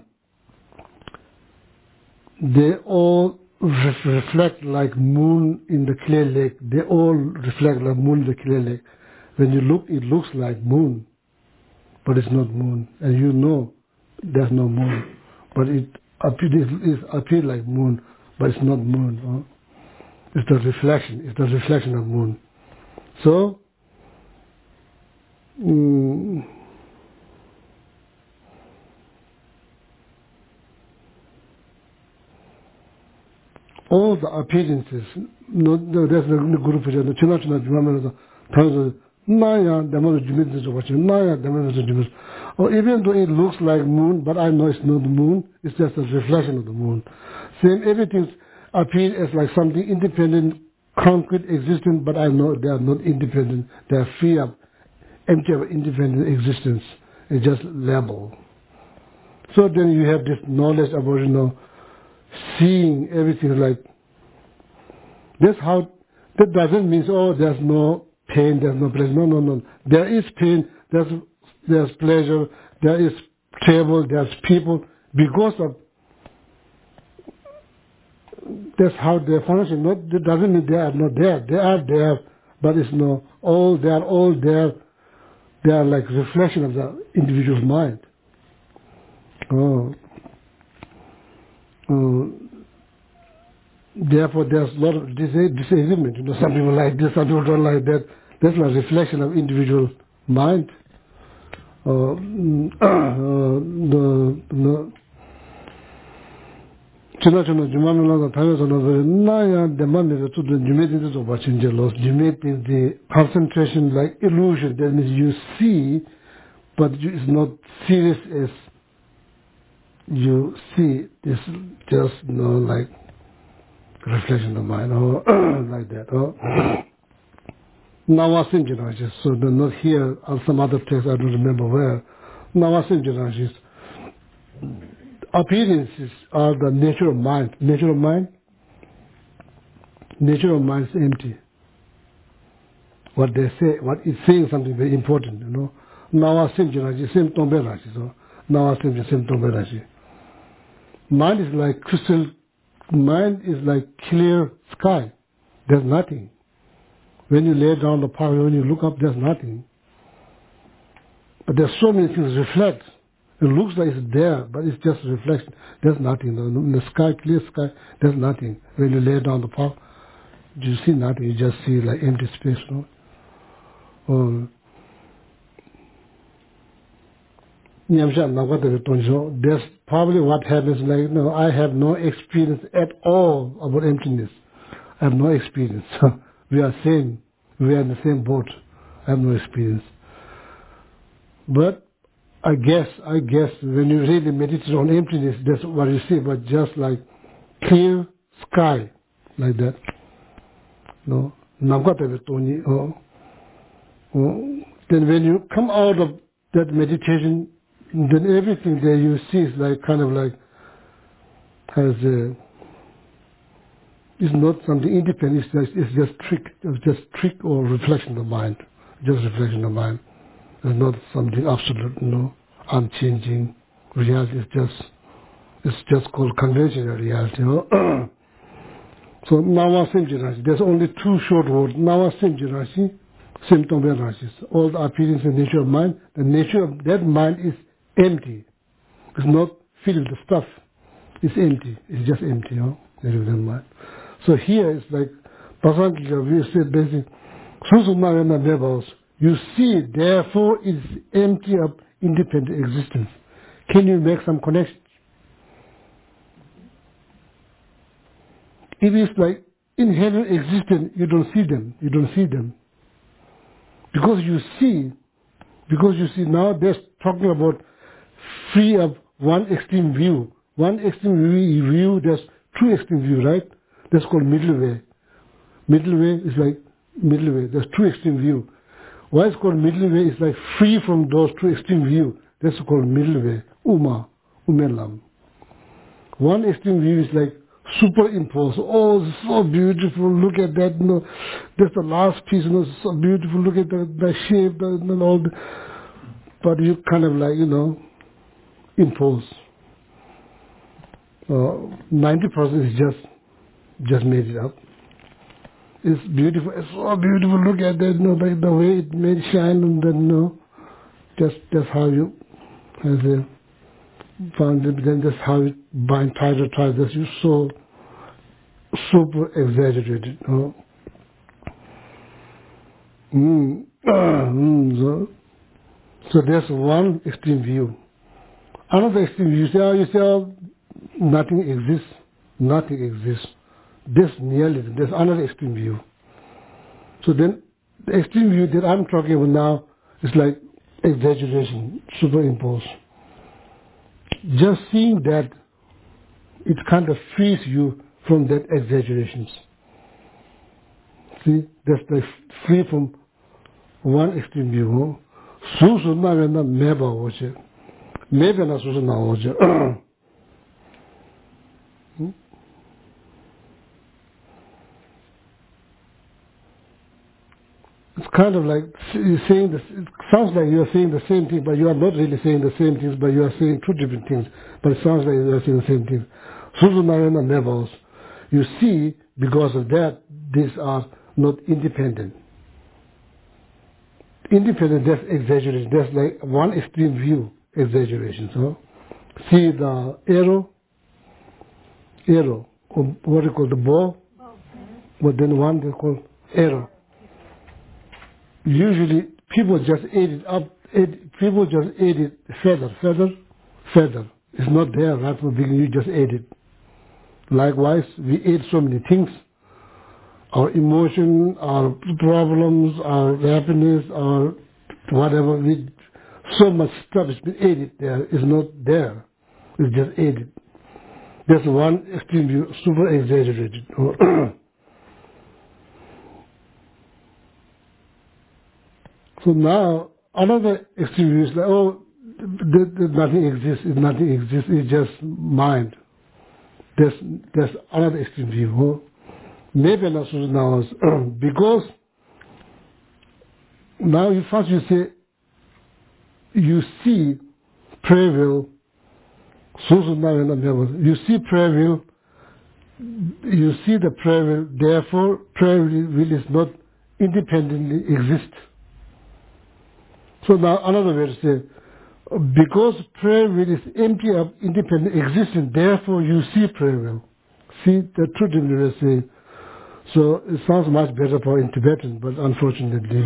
they all ref- reflect like moon in the clear lake. They all reflect like moon in the clear lake. When you look, it looks like moon, but it's not moon. And you know there's no moon, but it appears it appear like moon, but it's not moon. Huh? It's the reflection. It's the reflection of moon. So, mm, all the appearances, no, no, there's the Guru Puja, the China China Jumamana, Tanza, Naya, the mother Jumitis of watching, Naya, the mother Jumitis, Or even though it looks like moon, but I know it's not the moon, it's just a reflection of the moon. Same, everything appears as like something independent, concrete, existent, but I know they are not independent. They are free of, empty of independent existence. It's just label. So then you have this knowledge about, you know, seeing everything like, that's how, that doesn't mean, oh, there's no pain, there's no pleasure. No, no, no. There is pain, there's, there's pleasure, there is trouble, there's people, because of, that's how they function. Not, that doesn't mean they are not there. They are there, but it's no, all, they are all there. They are like reflection of the individual's mind. Oh. Uh, therefore, there's a lot of dis- disagreement. You know, some people like this, some people don't like that. That's a reflection of individual mind. Uh, mm, uh, the, the, chuna chuna jumanu la the thayo sono very na ya demand is to the jumeti is over change loss. Jumeti is the concentration like illusion. That means you see, but you, it's not serious as you see. It's just, you know, like reflection of mind or like that. Or Nawasim Janajis, so they're not here on some other place, I don't remember where. Nawasim Janajis. Appearances are the nature of mind. Nature of mind? Nature of mind is empty. What they say, what is saying something very important, you know. Nawasim Janajis, same tombe rashi, so Nawasim Janajis, same tombe rashi. Mind is like crystal, mind is like clear sky. There's nothing. When you lay down the power, when you look up, there's nothing. But there's so many things reflect. It looks like it's there, but it's just reflection. There's nothing. In the sky, clear sky, there's nothing. When you lay down the power, you see nothing. You just see like empty space. No? Or, that's probably what happens. Like, no, I have no experience at all about emptiness. I have no experience. We are same. We are in the same boat. I have no experience. But I guess, I guess when you really meditate on emptiness, that's what you see. But just like clear sky, like that. No, oh, oh. Then when you come out of that meditation, then everything that you see is like kind of like has a, it's not something independent. It's just, it's just trick. It's just trick or reflection of the mind. Just reflection of the mind. It's not something absolute, you know, unchanging reality. It's just, it's just called conventional reality. You know? So Nawa Sim Jirashi. There's only two short words. Nawa Sim Jirashi, Sim Tombe Rashi. All the appearance and nature of mind. The nature of that mind is empty. It's not filled with stuff. It's empty. It's just empty. You know? Nature of that mind. So here it's like, we say basically, you see, therefore, it's empty of independent existence. Can you make some connection? If it's like inherent existence, you don't see them. You don't see them. Because you see, because you see now they're talking about free of one extreme view. One extreme view, there's two extreme view, right? That's called middle way. Middle way is like middle way. There's two extreme view. Why it's called middle way is like free from those two extreme view. That's called middle way. Uma, umelam. One extreme view is like superimposed. Oh, it's so beautiful. Look at that. You know, that's the last piece. You know, it's so beautiful. Look at the, the shape the, and all. The, but you kind of like, you know, impose. Uh, ninety percent is just, just made it up. It's beautiful. It's so beautiful. Look at that. You know, like the way it made shine, and then, you know, just that's how you, as a found it. Then that's how you bind tighter, tighter. That's you so super exaggerated. You know? mm. mm, so, so there's one extreme view. Another extreme view. You say, oh, you say, oh, nothing exists. Nothing exists. This nearly, there's another extreme view. So then, the extreme view that I'm talking about now is like exaggeration superimposed. Just seeing that, it kind of frees you from that exaggerations. See, that's like free from one extreme view. Susu na vena meba oje, meba na susu na oje. It's kind of like you're saying this. It sounds like you are saying the same thing, but you are not really saying the same things. But you are saying two different things. But it sounds like you are saying the same thing. Susu na vena meba. You see, because of that, these are not independent. Independent, that's exaggeration. That's like one extreme view exaggeration. So, see the arrow, arrow, or what you call the bow, but then one they call arrow. Usually, people just ate it up. Ate, people just ate it feather, feather, feather. It's not there right from the beginning. You just ate it. Likewise, we ate so many things. Our emotion, our problems, our happiness, our whatever, we, so much stuff has been added there, is not there. It's just added. That's one extreme view, super exaggerated. So now, another extreme view is like, oh, that, that nothing exists, if nothing exists, it's just mind. That's, that's another extreme view. Huh? Maybe not so now, because now you first you say, you see prayer will, you see prayer will, you see the prayer will, therefore prayer will is not independently exist. So now another way to say, because prayer will is empty of independent existence, therefore you see prayer will. See, the truth in the say. So it sounds much better for in Tibetan, but unfortunately,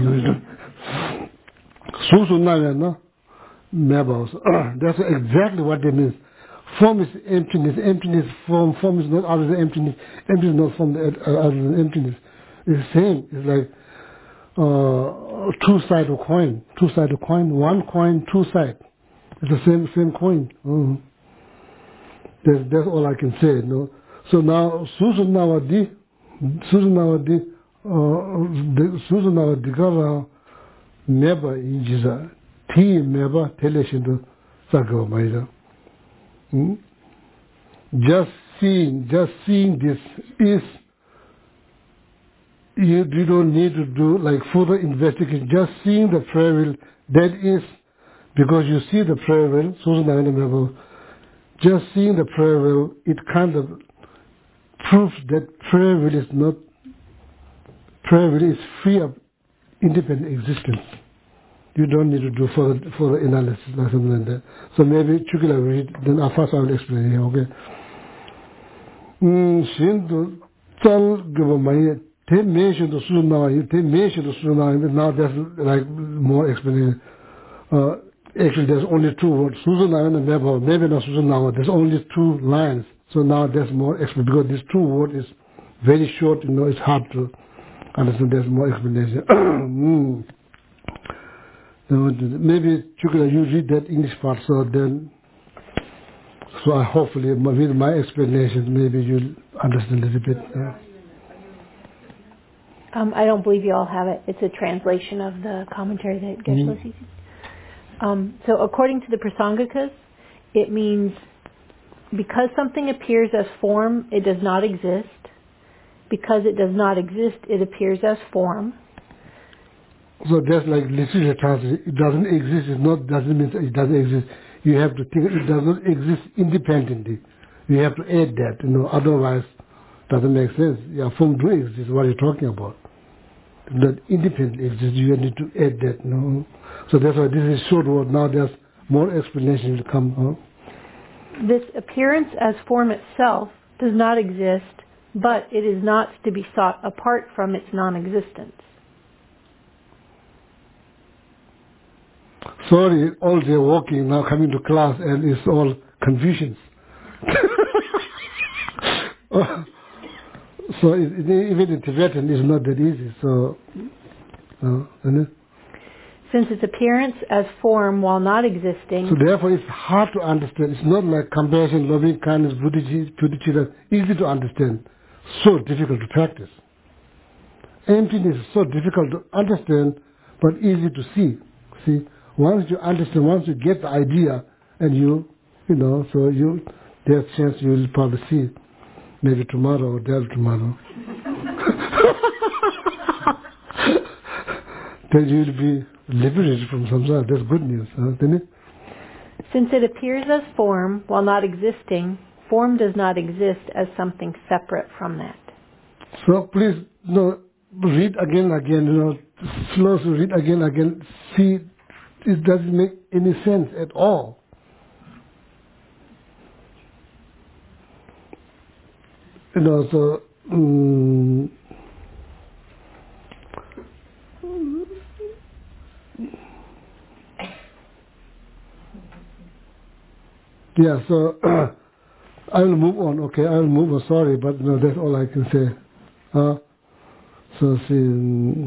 that's exactly what they mean. Form is emptiness, emptiness form, form is not other than emptiness, emptiness is not form other than emptiness. It's the same. It's like uh, two-sided coin, two-sided coin, one coin, two sides. It's the same same coin. Mm. That's, that's all I can say. No? So now, Susan Nawadi, Susan Nawadi, Susan Nawadi Gara Meba Injiza, T Meba Teleshindu Sagawa Maida. Just seeing, just seeing this is, you, you don't need to do like further investigation. Just seeing the prayer will, that is, because you see the prayer will, Susan Nawadi, just seeing the prayer will, it kind of proves that prayer will is not, prayer will is free of independent existence. You don't need to do further, further analysis or something like that. So maybe Chukila will read, then first I will explain here, okay? Shindu Tal Gavamaya, ten mention the Sunawa, ten mention the Sunawa, now that's like more explanation. Uh, actually, there's only two words, Susanna and Meba, maybe not Susanna, there's only two lines. So now there's more explanation, because this two word is very short, you know, it's hard to understand, there's more explanation. mm. Maybe, Chukula, you read that English part, so then, so I hopefully, with my explanations, maybe you'll understand a little bit. Uh. Um, I don't believe you all have it. It's a translation of the commentary that Geshe-la mm. Um, so according to the Prasangikas, it means because something appears as form, it does not exist. Because it does not exist, it appears as form. So that's like literature translation. It doesn't exist. It not doesn't mean it doesn't exist. You have to think it does not exist independently. You have to add that. You know, otherwise, it doesn't make sense. Yeah, form do exist. What are you talking about? That independently exists. You need to add that. You know? So that's why this is short word. Now there's more explanation to come. Huh? This appearance as form itself does not exist, but it is not to be sought apart from its non-existence. Sorry, all day walking, now coming to class, and it's all confusions. So it, it, even in Tibetan, it's not that easy. So, uh, Since its appearance as form while not existing. So therefore it's hard to understand. It's not like compassion, loving kindness, bodhicitta, easy to understand. So difficult to practice. Emptiness is so difficult to understand, but easy to see. See, once you understand, once you get the idea, and you, you know, so you, there's a chance you will probably see, maybe tomorrow or day after tomorrow. Then you will be liberated from samsara. That's good news, huh? Isn't it? Since it appears as form while not existing, form does not exist as something separate from that. So please, you know, read again, again, you know, slowly read again, again. See, it doesn't make any sense at all. You know, so, um, yeah, so I will move on, okay, I will move on, sorry, but no, that's all I can say. Uh, so see, um,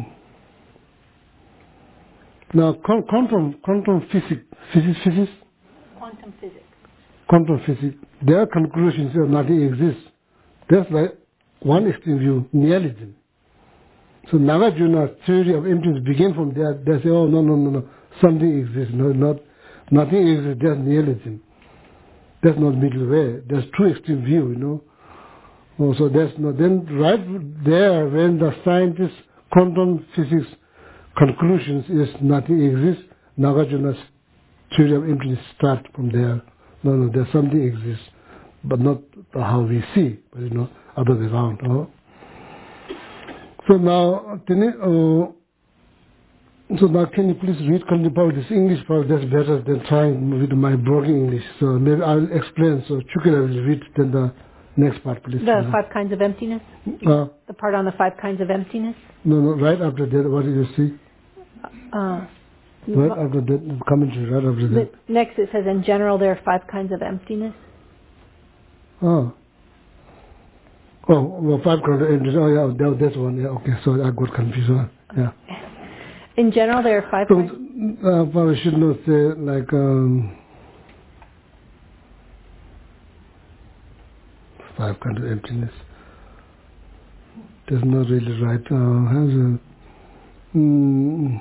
now quantum, quantum physics, physics, physics? Quantum physics. Quantum physics, their conclusions that nothing exists. That's like one extreme view, nihilism. So Nagarjuna's theory of emptiness began from there. They say, oh, no, no, no, no, something exists. No, not, nothing exists, that's nihilism. That's not middle way. There's two extreme view, you know. Oh, so that's not, then right there, when the scientists, quantum physics conclusions is nothing exists, Nagarjuna's theory of emptiness start from there. No, no, there's something exists, but not how we see, but you know, other way around. Oh. So now, can you, uh, so now can you please read about this English part? That's better than trying with my broken English. So maybe I'll explain. So Chukila will read then the next part, please. The five kinds of emptiness? Uh, the part on the five kinds of emptiness? No, no, right after that, what did you see? Uh, right after that, the commentary, right after that. The, next it says, in general, there are five kinds of emptiness. Oh. Oh, well, five kinds of emptiness. Oh, yeah, that, that's one. Yeah, okay, so I got confused. Yeah. In general, there are five so, kinds. Uh, probably should not say, like, um, five kinds of emptiness. That's not really right. Uh, has a, mm,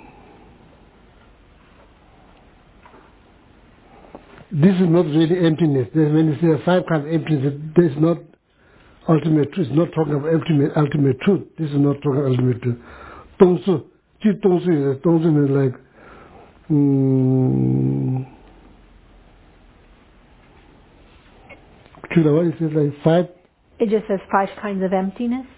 this is not really emptiness. There's, when you say five kinds of emptiness, there's not ultimate truth. It's not talking about ultimate, ultimate truth. This is not talking about ultimate truth. Dongsu, ji dongsu is dongsu is like, um, what is it, like five? It just says five kinds of emptiness.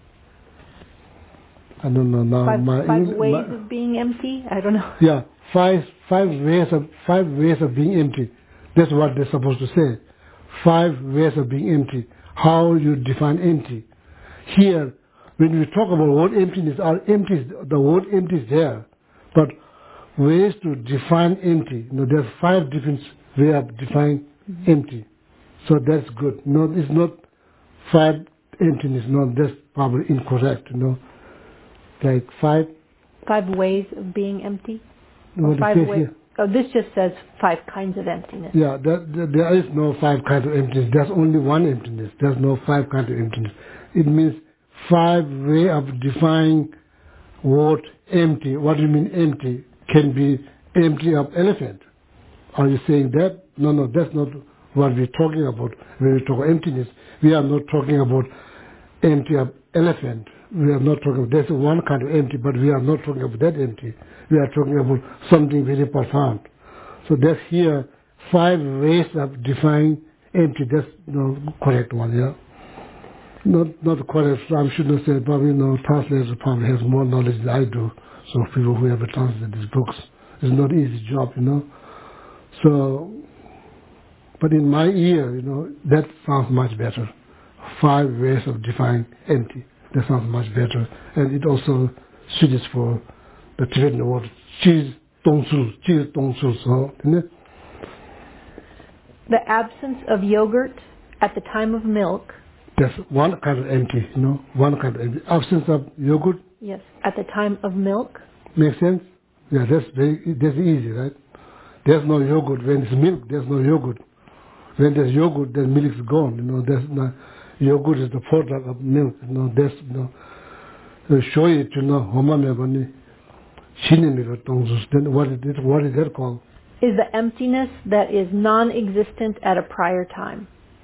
I don't know now. Five, my, five my, ways my, of being empty. I don't know. Yeah, five five ways of five ways of being empty. That's what they're supposed to say. Five ways of being empty. How you define empty. Here, when we talk about word emptiness, our empty, the word empty is there, but ways to define empty. You know, there are five different ways of defining mm-hmm. empty. So that's good. No, it's not five emptiness. No, that's probably incorrect. You know. Like five? Five ways of being empty? What five it says ways? here? Oh, this just says five kinds of emptiness. Yeah, that, that, there is no five kinds of emptiness. There's only one emptiness. There's no five kinds of emptiness. It means five way of defining what empty. What do you mean empty? Can be empty of elephant. Are you saying that? No, no, that's not what we're talking about. When we talk about emptiness, we are not talking about empty of elephant. We are not talking about, there's one kind of empty, but we are not talking about that empty. We are talking about something very profound. So that's here, five ways of defining empty. That's the correct one, yeah. Not not correct, I should not say, probably no translator probably has more knowledge than I do. So people who have translated these books, it's not an easy job, you know. So, but in my ear, you know, that sounds much better. Five ways of defining empty. That sounds much better. And it also suits for the Tibetan word, cheese dongsu, cheese dongsu, so, isn't it? The absence of yogurt at the time of milk. That's one kind of empty, you know, one kind of empty. Absence of yogurt. Yes, at the time of milk. Makes sense? Yeah, that's very, that's easy, right? There's no yogurt. When it's milk, there's no yogurt. When there's yogurt, then milk is gone. You know, there's no, yogurt is the product of milk. You know, there's no, they show it, you know, homamebani, shinemiga. Then what is it, what is that called? Is the emptiness that is non-existent at a prior time.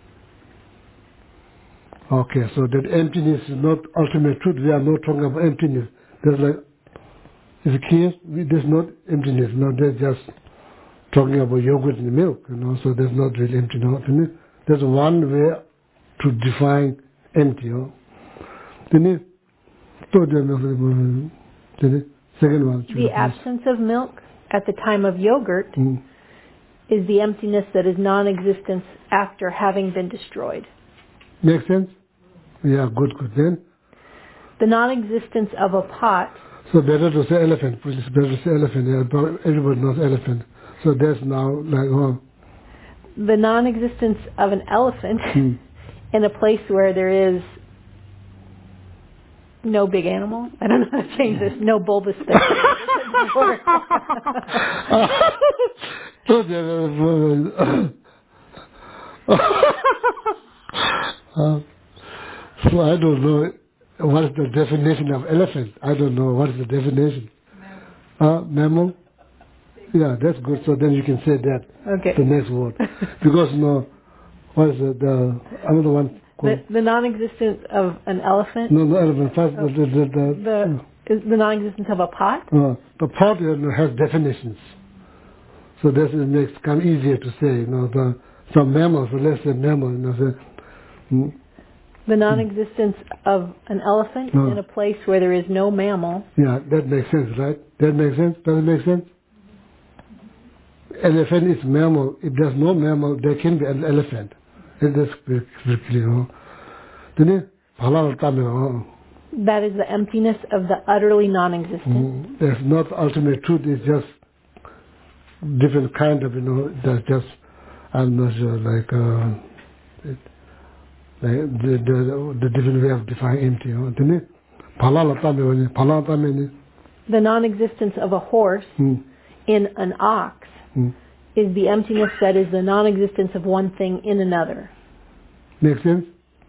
Okay, so that emptiness is not ultimate truth. We are not talking about emptiness. There's like, is it clear? There's not emptiness. No, there's just talking about yogurt and milk, you know, so there's not really empty. No, there's one way to define empty. You know? Second one. The absence of milk at the time of yogurt mm. is the emptiness that is non-existence after having been destroyed. Makes sense? Yeah, good, good. Then? The non-existence of a pot. So better to say elephant, please. Better to say elephant. Yeah, everybody knows elephant. So that's now like, oh. The non-existence of an elephant hmm. in a place where there is no big animal. I don't know how to change this. No bulbous thing. uh, so I don't know what is the definition of elephant. I don't know what is the definition. Mammal. Uh, mammal? Yeah, that's good. So then you can say that. Okay. The next word. Because no, what is it? The another one. The, the non-existence of an elephant. No, the elephant. First, oh. the the the, the, uh, is the non-existence of a pot. Uh, the pot has definitions. So that it makes it kind of easier to say. You know, the some mammals, so let's say mammal. You know, say, hmm? The non-existence of an elephant no. in a place where there is no mammal. Yeah, that makes sense, right? That makes sense. Does it make sense? Elephant is mammal. If there's no mammal, there can be an elephant. It is clear. That is the emptiness of the utterly non-existent. Mm, there's not ultimate truth. It's just different kind of, you know, that's just, I'm not sure, like, uh, it, like the, the, the different way of defining empty. You know? The non-existence of a horse mm. in an ox mm. is the emptiness that is the non-existence of one thing in another. Makes sense?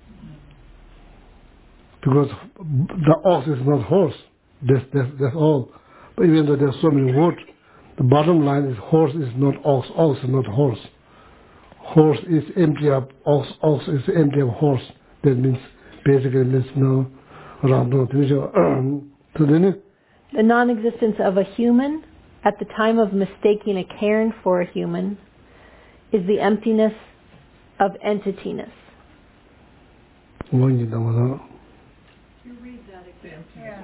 Because the ox is not horse. That's, that's, that's all. But even though there's so many words, the bottom line is horse is not ox, ox is not horse. Horse is empty of ox, ox is empty of horse. That means, basically means no, around no. So then the non-existence of a human at the time of mistaking a cairn for a human is the emptiness of entityness. When you know that. You read that again.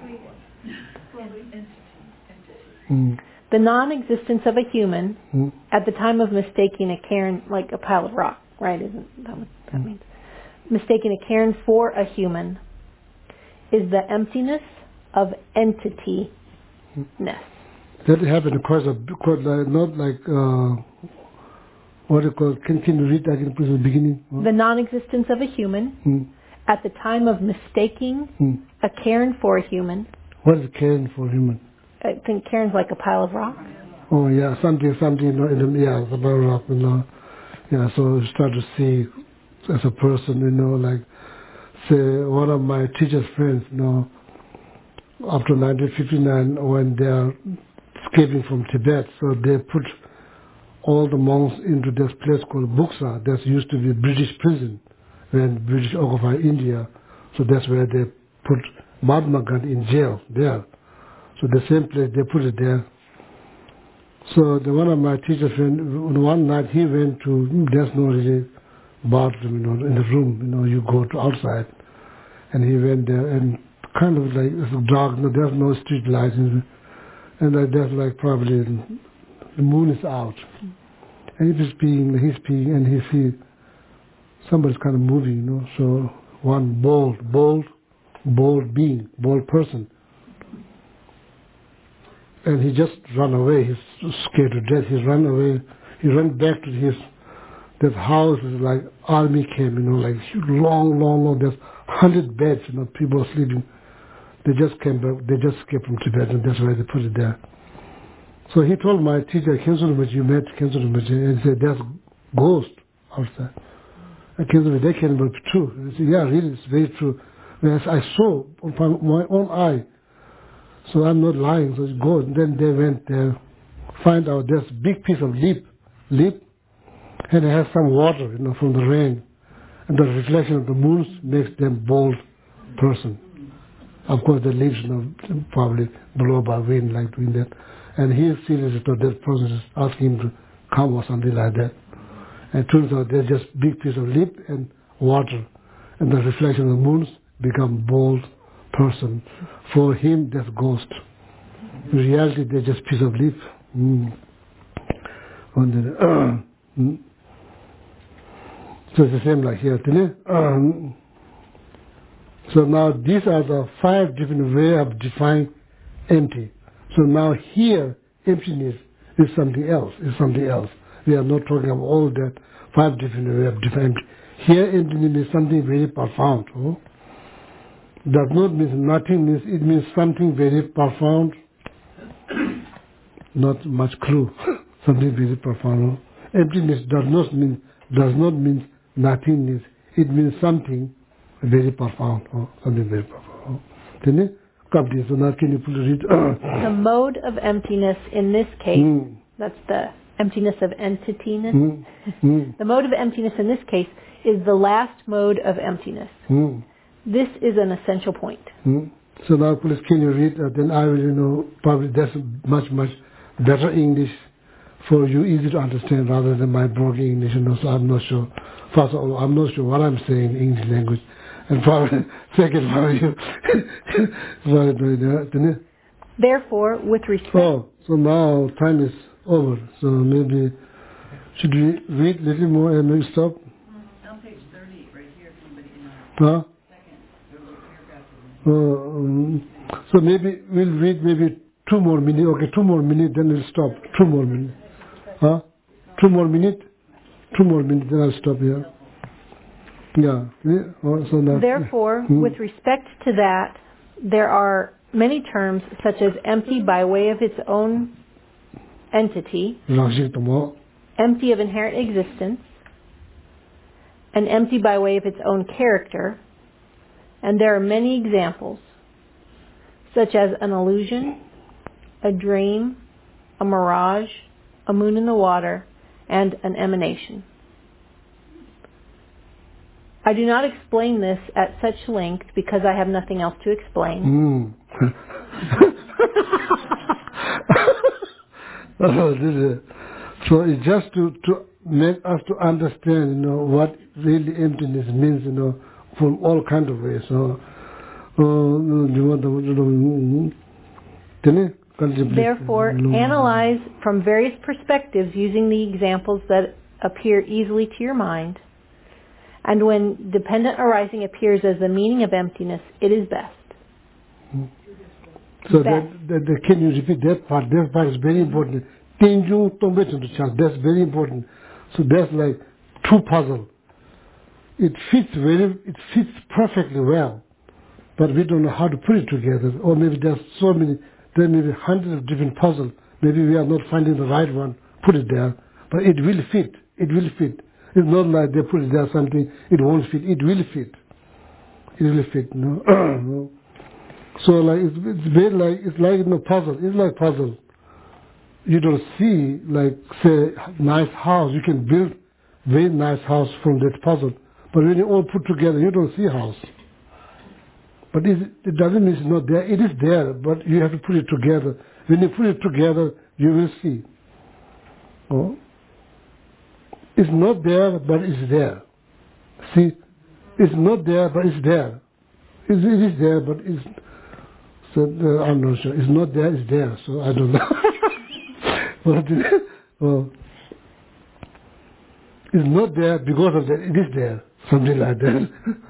Yeah. Mm. The non-existence of a human mm. at the time of mistaking a cairn, like a pile of rock, right? Isn't that what that mm. means? Mistaking a cairn for a human is the emptiness of entityness. That happened quite a quite like, not like uh, what do you call? Can can you read that in the beginning? The non-existence of a human mm. at the time of mistaking mm. a cairn for a human. What is a cairn for a human? I think cairn's like a pile of rock. Oh yeah, something, something, you know, in the, yeah, it's a pile of rock, you know. Yeah, so you start to see as a person, you know, like, say, one of my teacher's friends, you know, after nineteen fifty-nine, when they are escaping from Tibet, so they put all the monks into this place called Buxa. That used to be a British prison when British occupied India. So that's where they put Mahatma Gandhi in jail there. So the same place, they put it there. So the one of my teacher friends, one night he went to, there's no really bathroom, you know, in the room, you know, you go to outside. And he went there and kind of like, it's dark, no, there's no street lights. And like, there's like probably, the moon is out. And he's peeing, he's peeing, and he sees somebody's kind of moving, you know. So one bold, bold, bold being, bold person. And he just ran away. He's scared to death. He ran away. He ran back to his, that house is like army camp, you know, like long, long, long. There's hundred beds, you know, people are sleeping. They just came back. They just escaped from Tibet, and that's why they put it there. So he told my teacher, Kensuru Maji, you met Kensuru Maji, and he said, there's ghost outside. And Kensuru Maji, that can be true. And I said, yeah, really, it's very true. Whereas I saw with my own eye. So I'm not lying, so it's ghost. And then they went there, find out there's a big piece of lip, lip, and it has some water, you know, from the rain. And the reflection of the moon makes them bold person. Of course, the leaves, you know, probably blow by wind, like doing that. And he is serious that that person is asking him to come or something like that. And it turns out there's just big piece of lip and water. And the reflection of the moon become bold person. For him, that's ghost. In reality, they're just piece of lip. Mm. And then, uh, mm. So it's the same like here. Um, so now these are the five different ways of defining empty. So now here, emptiness is something else, is something else. We are not talking about all that five different ways of defining. Here, emptiness is something very profound. Oh? Does not mean nothingness, it means something very profound, not much clue, something very profound. Oh? Emptiness does not mean, does not mean nothingness, it means something very profound, or something very profound. Oh? So now can you please read? The mode of emptiness in this case, mm. that's the emptiness of entityness. Mm. Mm. The mode of emptiness in this case is the last mode of emptiness. Mm. This is an essential point. Mm. So now please can you read, uh, then I will, you know, probably that's much, much better English for you, easy to understand rather than my broken English, you know, so I'm not sure. First of all, I'm not sure what I'm saying in English language. And probably second for you. Therefore, with respect... Oh, so now time is over. So maybe, should we read a little more and maybe stop? On page thirty, right here, if anybody can... Huh? Second, there's a little paragraph. Uh, um, so maybe we'll read maybe two more minutes. Okay, two more minutes, then we'll stop. Two more minutes. Huh? Two more minutes? Two more minutes, then I'll stop here. Yeah. yeah. So now, Therefore, hmm. with respect to that, there are many terms such as empty by way of its own entity, empty of inherent existence, and empty by way of its own character. And there are many examples, such as an illusion, a dream, a mirage, a moon in the water, and an emanation. I do not explain this at such length because I have nothing else to explain. Mm. oh, this is, so it's just to, to make us to understand, you know, what really emptiness means, you know, from all kinds of ways. So, uh, Therefore, analyze from various perspectives using the examples that appear easily to your mind. And when dependent arising appears as the meaning of emptiness, it is best. So that, that, that, can you repeat that part? That part is very important. That's very important. So that's like two puzzle. It fits very, it fits perfectly well, but we don't know how to put it together. Or maybe there's so many, there may be hundreds of different puzzles. Maybe we are not finding the right one. Put it there, but it will fit. It will fit. It's not like they put it there something, it won't fit. It will fit. It will fit, no? no. So like, it's, it's very like, it's like, you know, puzzle. It's like puzzle. You don't see, like, say, nice house. You can build very nice house from that puzzle. But when you all put together, you don't see house. But it, it doesn't mean it's not there. It is there, but you have to put it together. When you put it together, you will see. Oh. It's not there, but it's there. See, it's not there, but it's there. It, it is there, but it's. So uh, I'm not sure. It's not there, it's there. So I don't know. but, oh. It's not there because of that. It is there. Something like that.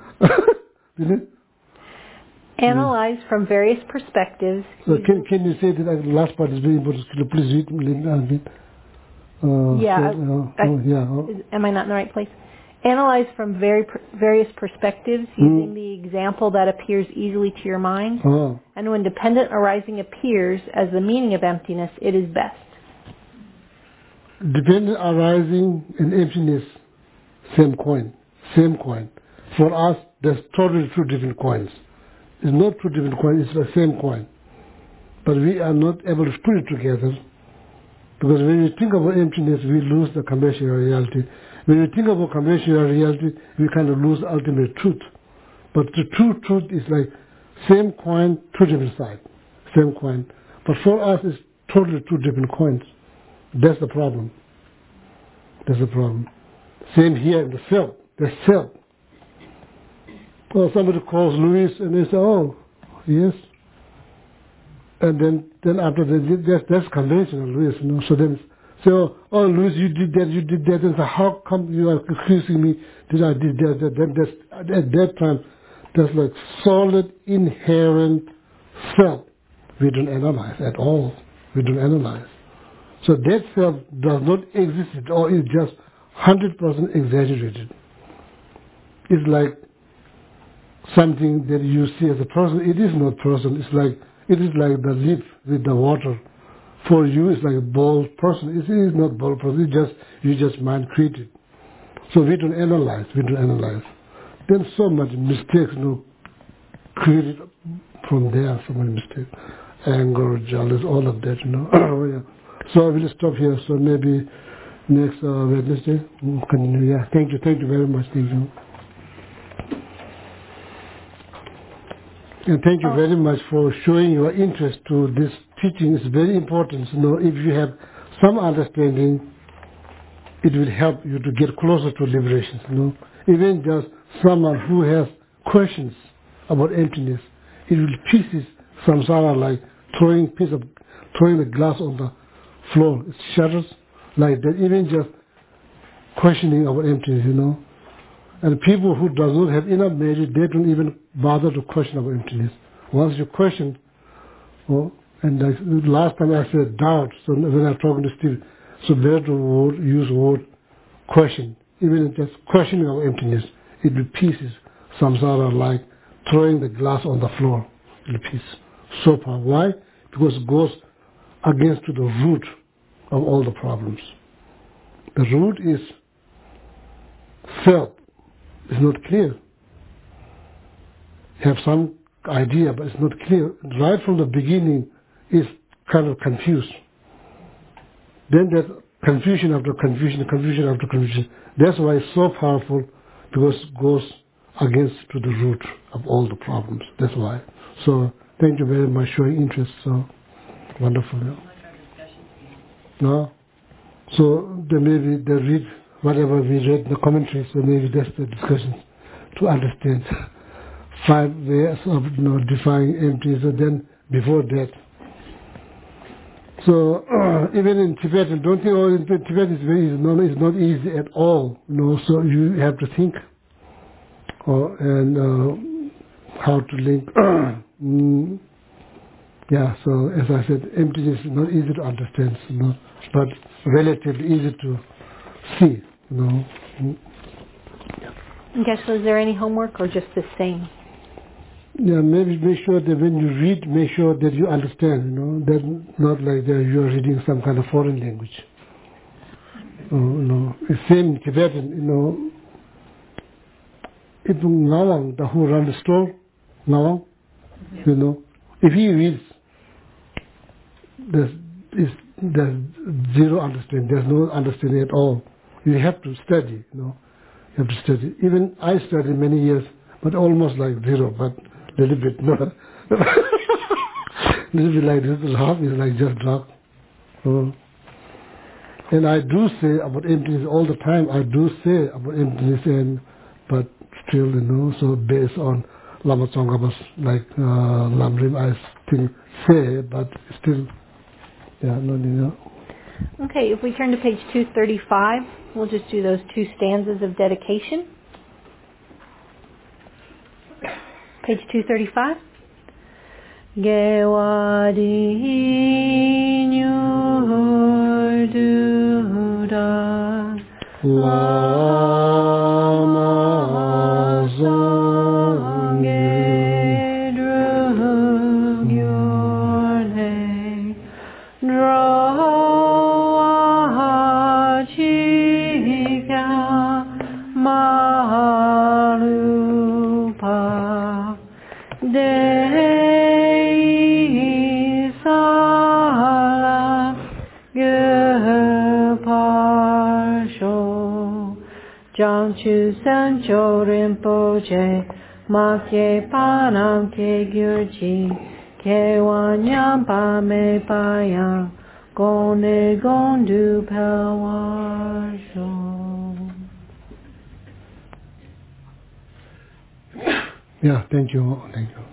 Analyze yeah. from various perspectives. So can can you say that the last part is very important? Please read a bit. Uh, yeah. so, uh, I, oh, yeah. Oh. Is, am I not in the right place? Analyze from very various perspectives using mm. the example that appears easily to your mind. Oh. And when dependent arising appears as the meaning of emptiness, it is best. Dependent arising and emptiness, same coin, same coin. For us, there's totally two different coins. It's not two different coins, it's the same coin. But we are not able to put it together, because when we think about emptiness, we lose the conventional reality. When we think about conventional reality, we kind of lose ultimate truth. But the true truth is like same coin, two different sides, same coin. But for us, it's totally two different coins. That's the problem. That's the problem. Same here in the cell. The cell. Well, somebody calls Louis and they say, oh, yes. And then, then after that, that's, that's conventional, Louis, you know. So then, so, oh, Louis, you did that, you did that. And so how come you are accusing me that I did that? that, that that's, at that time, that's like solid, inherent self. We don't analyze at all. We don't analyze. So that self does not exist at all. It's just one hundred percent exaggerated. It's like something that you see as a person. It is not person. It's like, it is like the leaf with the water. For you, it's like a bold person. It is not bold person. It's just, you just mind created. So we don't analyze. We don't analyze. There's so much mistakes, you know, created from there. So many mistakes. Anger, jealous, all of that, you know. Oh, yeah. So I will stop here. So maybe next uh, Wednesday we'll continue. Yeah. Thank you. Thank you very much. Thank you. And thank you very much for showing your interest to this teaching. It's very important. You know, if you have some understanding, it will help you to get closer to liberation. You know, even just someone who has questions about emptiness, it will pieces samsara like throwing piece of throwing the glass on the floor. It shatters like that. Even just questioning about emptiness, you know. And people who does not have enough merit, they don't even bother to question about emptiness. Once you question, oh, and like last time I said doubt, so when I'm talking to Steve, so better to word, use word question. Even just questioning of emptiness, it will pieces samsara like throwing the glass on the floor. It will piece. So far. Why? Because it goes against to the root of all the problems. The root is self. It's not clear. You have some idea, but it's not clear. Right from the beginning, it's kind of confused. Then there's confusion after confusion, confusion after confusion. That's why it's so powerful, because it goes against to the root of all the problems. That's why. So thank you very much for showing interest. So wonderful. Yeah. No? So then maybe they read whatever we read in the commentary, so maybe that's the discussion to understand five ways of, you know, defining empty. So then before that, so uh, even in Tibetan, don't think oh, in Tibetan is very easy. No, it's not easy at all. You know, so you have to think, oh, and uh, how to link. mm, yeah. So as I said, emptiness is not easy to understand, you know, but relatively easy to see. No. Okay, so is there any homework or just the same? Yeah, maybe make sure that when you read, make sure that you understand, you know, that not like that you're reading some kind of foreign language. Oh, no. It's same in Tibetan, you know. If Ngawang, the who run the store, Ngawang, yeah. You know, if he reads, there's, there's zero understanding, there's no understanding at all. You have to study, you know. You have to study. Even I studied many years, but almost like zero, but a little bit, no. A little bit like this, half is like just drop. Oh. And I do say about emptiness all the time. I do say about emptiness, and but still, you know, so based on Lama Tsongkhapa's, like uh, Lamrim, I still say, but still, yeah, no, you know. Okay, if we turn to page two thirty-five, we'll just do those two stanzas of dedication. Page two thirty-five. Gewadi nyurduda La Jangchu Sancho Rinpoche, Makye Panam Ke Gyurji, Ke Wanyam Pa Me Payang, Gone Gondu Pelwasho. Yeah, thank you, thank you.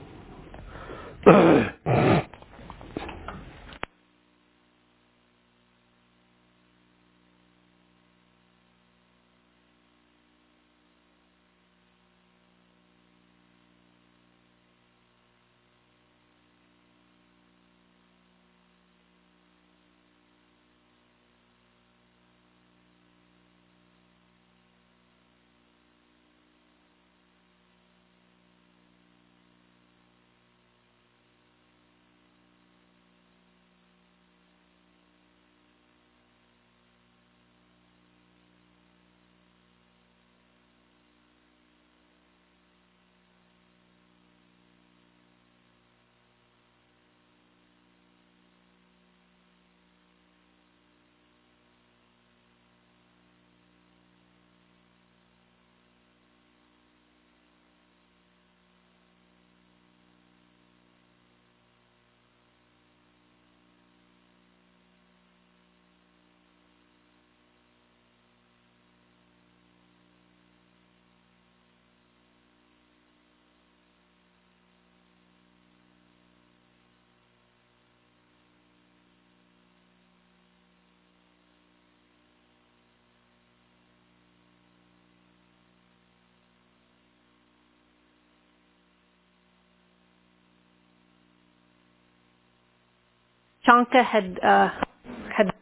Shanka had uh, had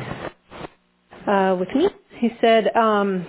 uh, with me. He said um,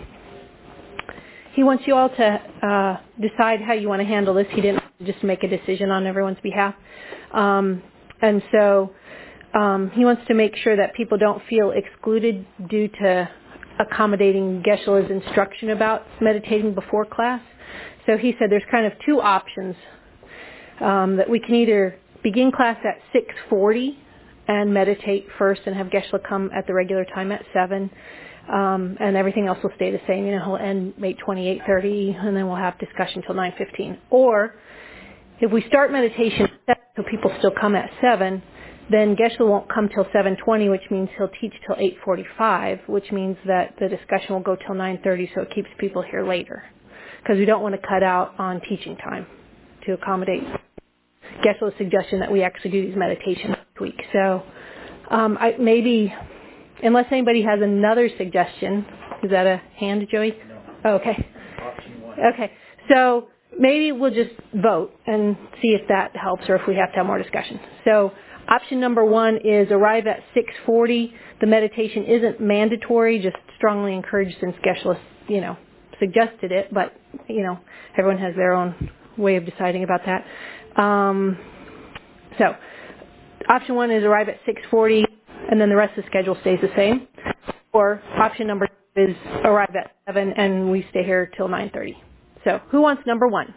he wants you all to uh, decide how you want to handle this. He didn't just make a decision on everyone's behalf, um, and so um, he wants to make sure that people don't feel excluded due to accommodating Geshe-la's instruction about meditating before class. So he said there's kind of two options, um, that we can either begin class at six forty and meditate first and have Geshe-la come at the regular time at seven, um, and everything else will stay the same. You know, he'll end eight twenty, eight thirty, and then we'll have discussion till nine fifteen. Or if we start meditation at seven, so people still come at seven, then Geshe-la won't come till seven twenty, which means he'll teach till eight forty-five, which means that the discussion will go till nine thirty, so it keeps people here later. Because we don't want to cut out on teaching time to accommodate Geshe-la's suggestion that we actually do these meditations this week. So um, I, maybe, unless anybody has another suggestion, is that a hand, Joey? No. Oh, okay. Option one. Okay. So maybe we'll just vote and see if that helps or if we have to have more discussion. So option number one is arrive at six forty. The meditation isn't mandatory, just strongly encouraged since Geshe-la, you know, suggested it, but, you know, everyone has their own way of deciding about that. Um, so, option one is arrive at six forty, and then the rest of the schedule stays the same. Or option number two is arrive at seven, and we stay here till nine thirty. So, who wants number one?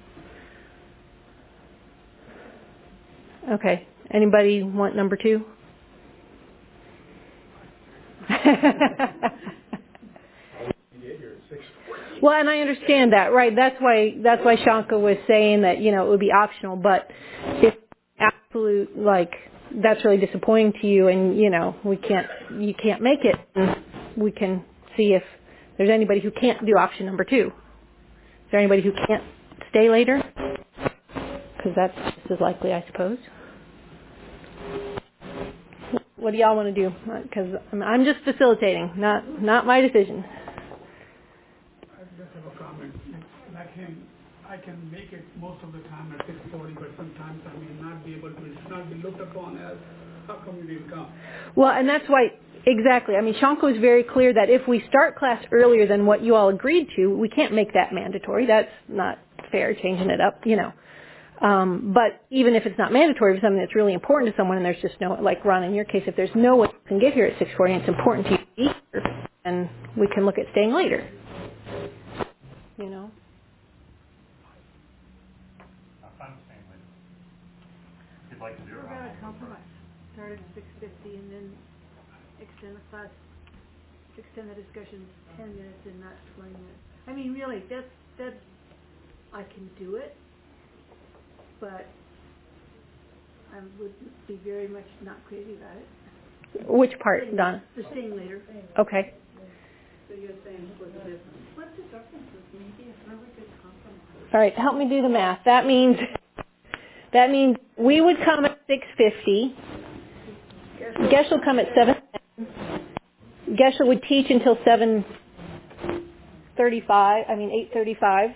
Okay. Anybody want number two? Well, and I understand that, right? That's why that's why Shanka was saying that, you know, it would be optional. But if absolute, like, that's really disappointing to you, and you know, we can't you can't make it, we can see if there's anybody who can't do option number two. Is there anybody who can't stay later? Because that's just as likely, I suppose. What do y'all want to do? Because I'm just facilitating, not not my decision. I just have a comment. Like him, I can make it most of the time at six forty, but sometimes I may not be able to. It's not be looked upon as, how come you didn't come? Well, and that's why, exactly. I mean, Shanka was very clear that if we start class earlier than what you all agreed to, we can't make that mandatory. That's not fair, changing it up, you know. Um, but even if it's not mandatory for something that's really important to someone, and there's just no, like Ron, in your case, if there's no one who can get here at six forty and it's important to you to be here, then we can look at staying later. You know? I'm staying later. If you'd like to do it. We're going to compromise. Start at six fifty and then extend the class extend the discussion ten minutes and not twenty minutes. I mean, really, that's, that's, I can do it, but I would be very much not crazy about it. Which part, Donna? The staying later. Okay. So you're saying split the difference? What's the difference with maybe a really good compromise? All right, help me do the math. That means that means we would come at six fifty. Geshe will come at seven. Geshe would teach until seven thirty-five. I mean eight thirty-five.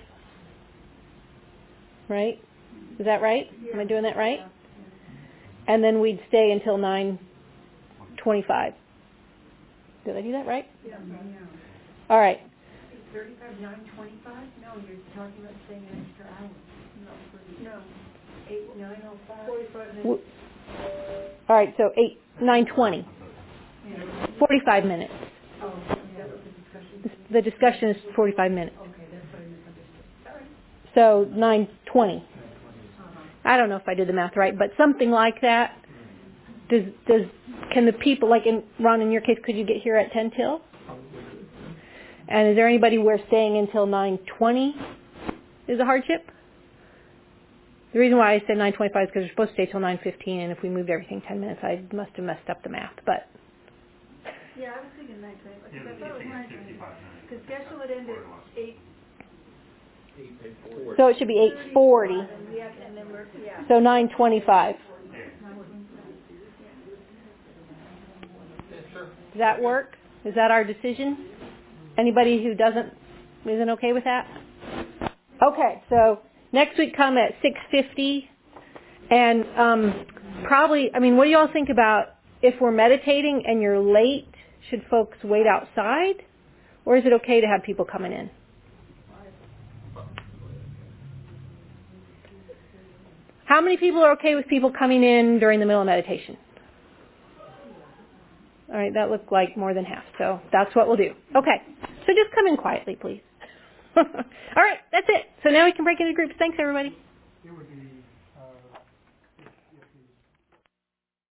Right? Is that right? Am I doing that right? And then we'd stay until nine twenty-five. Did I do that right? Yeah. All right. thirty-five, nine twenty-five? No, you're talking about staying an extra hour. No, no. eight, nine oh five. forty-five minutes. All right, so eight, nine twenty. Forty-five minutes. Oh, that was the discussion. The discussion is forty-five minutes. Okay, that's what I misunderstood. Sorry. So nine twenty. I don't know if I did the math right, but something like that. Does does can the people, like in Ron, in your case, could you get here at ten till? And is there anybody where staying until nine twenty is a hardship? The reason why I said nine twenty-five is because we're supposed to stay till nine fifteen, and if we moved everything ten minutes, I must have messed up the math. But Yeah, I was thinking nine twenty-five. Yeah, Because I thought it was nine fifty-five twenty-five. minutes. Because Geshe would end at eight. so it should be eight forty. And we have, and then we're, yeah. So nine twenty-five. Does that work? Is that our decision? Anybody who doesn't, isn't okay with that? Okay, so next week come at six fifty. And um, probably, I mean, what do you all think about if we're meditating and you're late, should folks wait outside? Or is it okay to have people coming in? How many people are okay with people coming in during the middle of meditation? All right, that looked like more than half, so that's what we'll do. Okay, so just come in quietly, please. All right, that's it. So now we can break into groups. Thanks, everybody.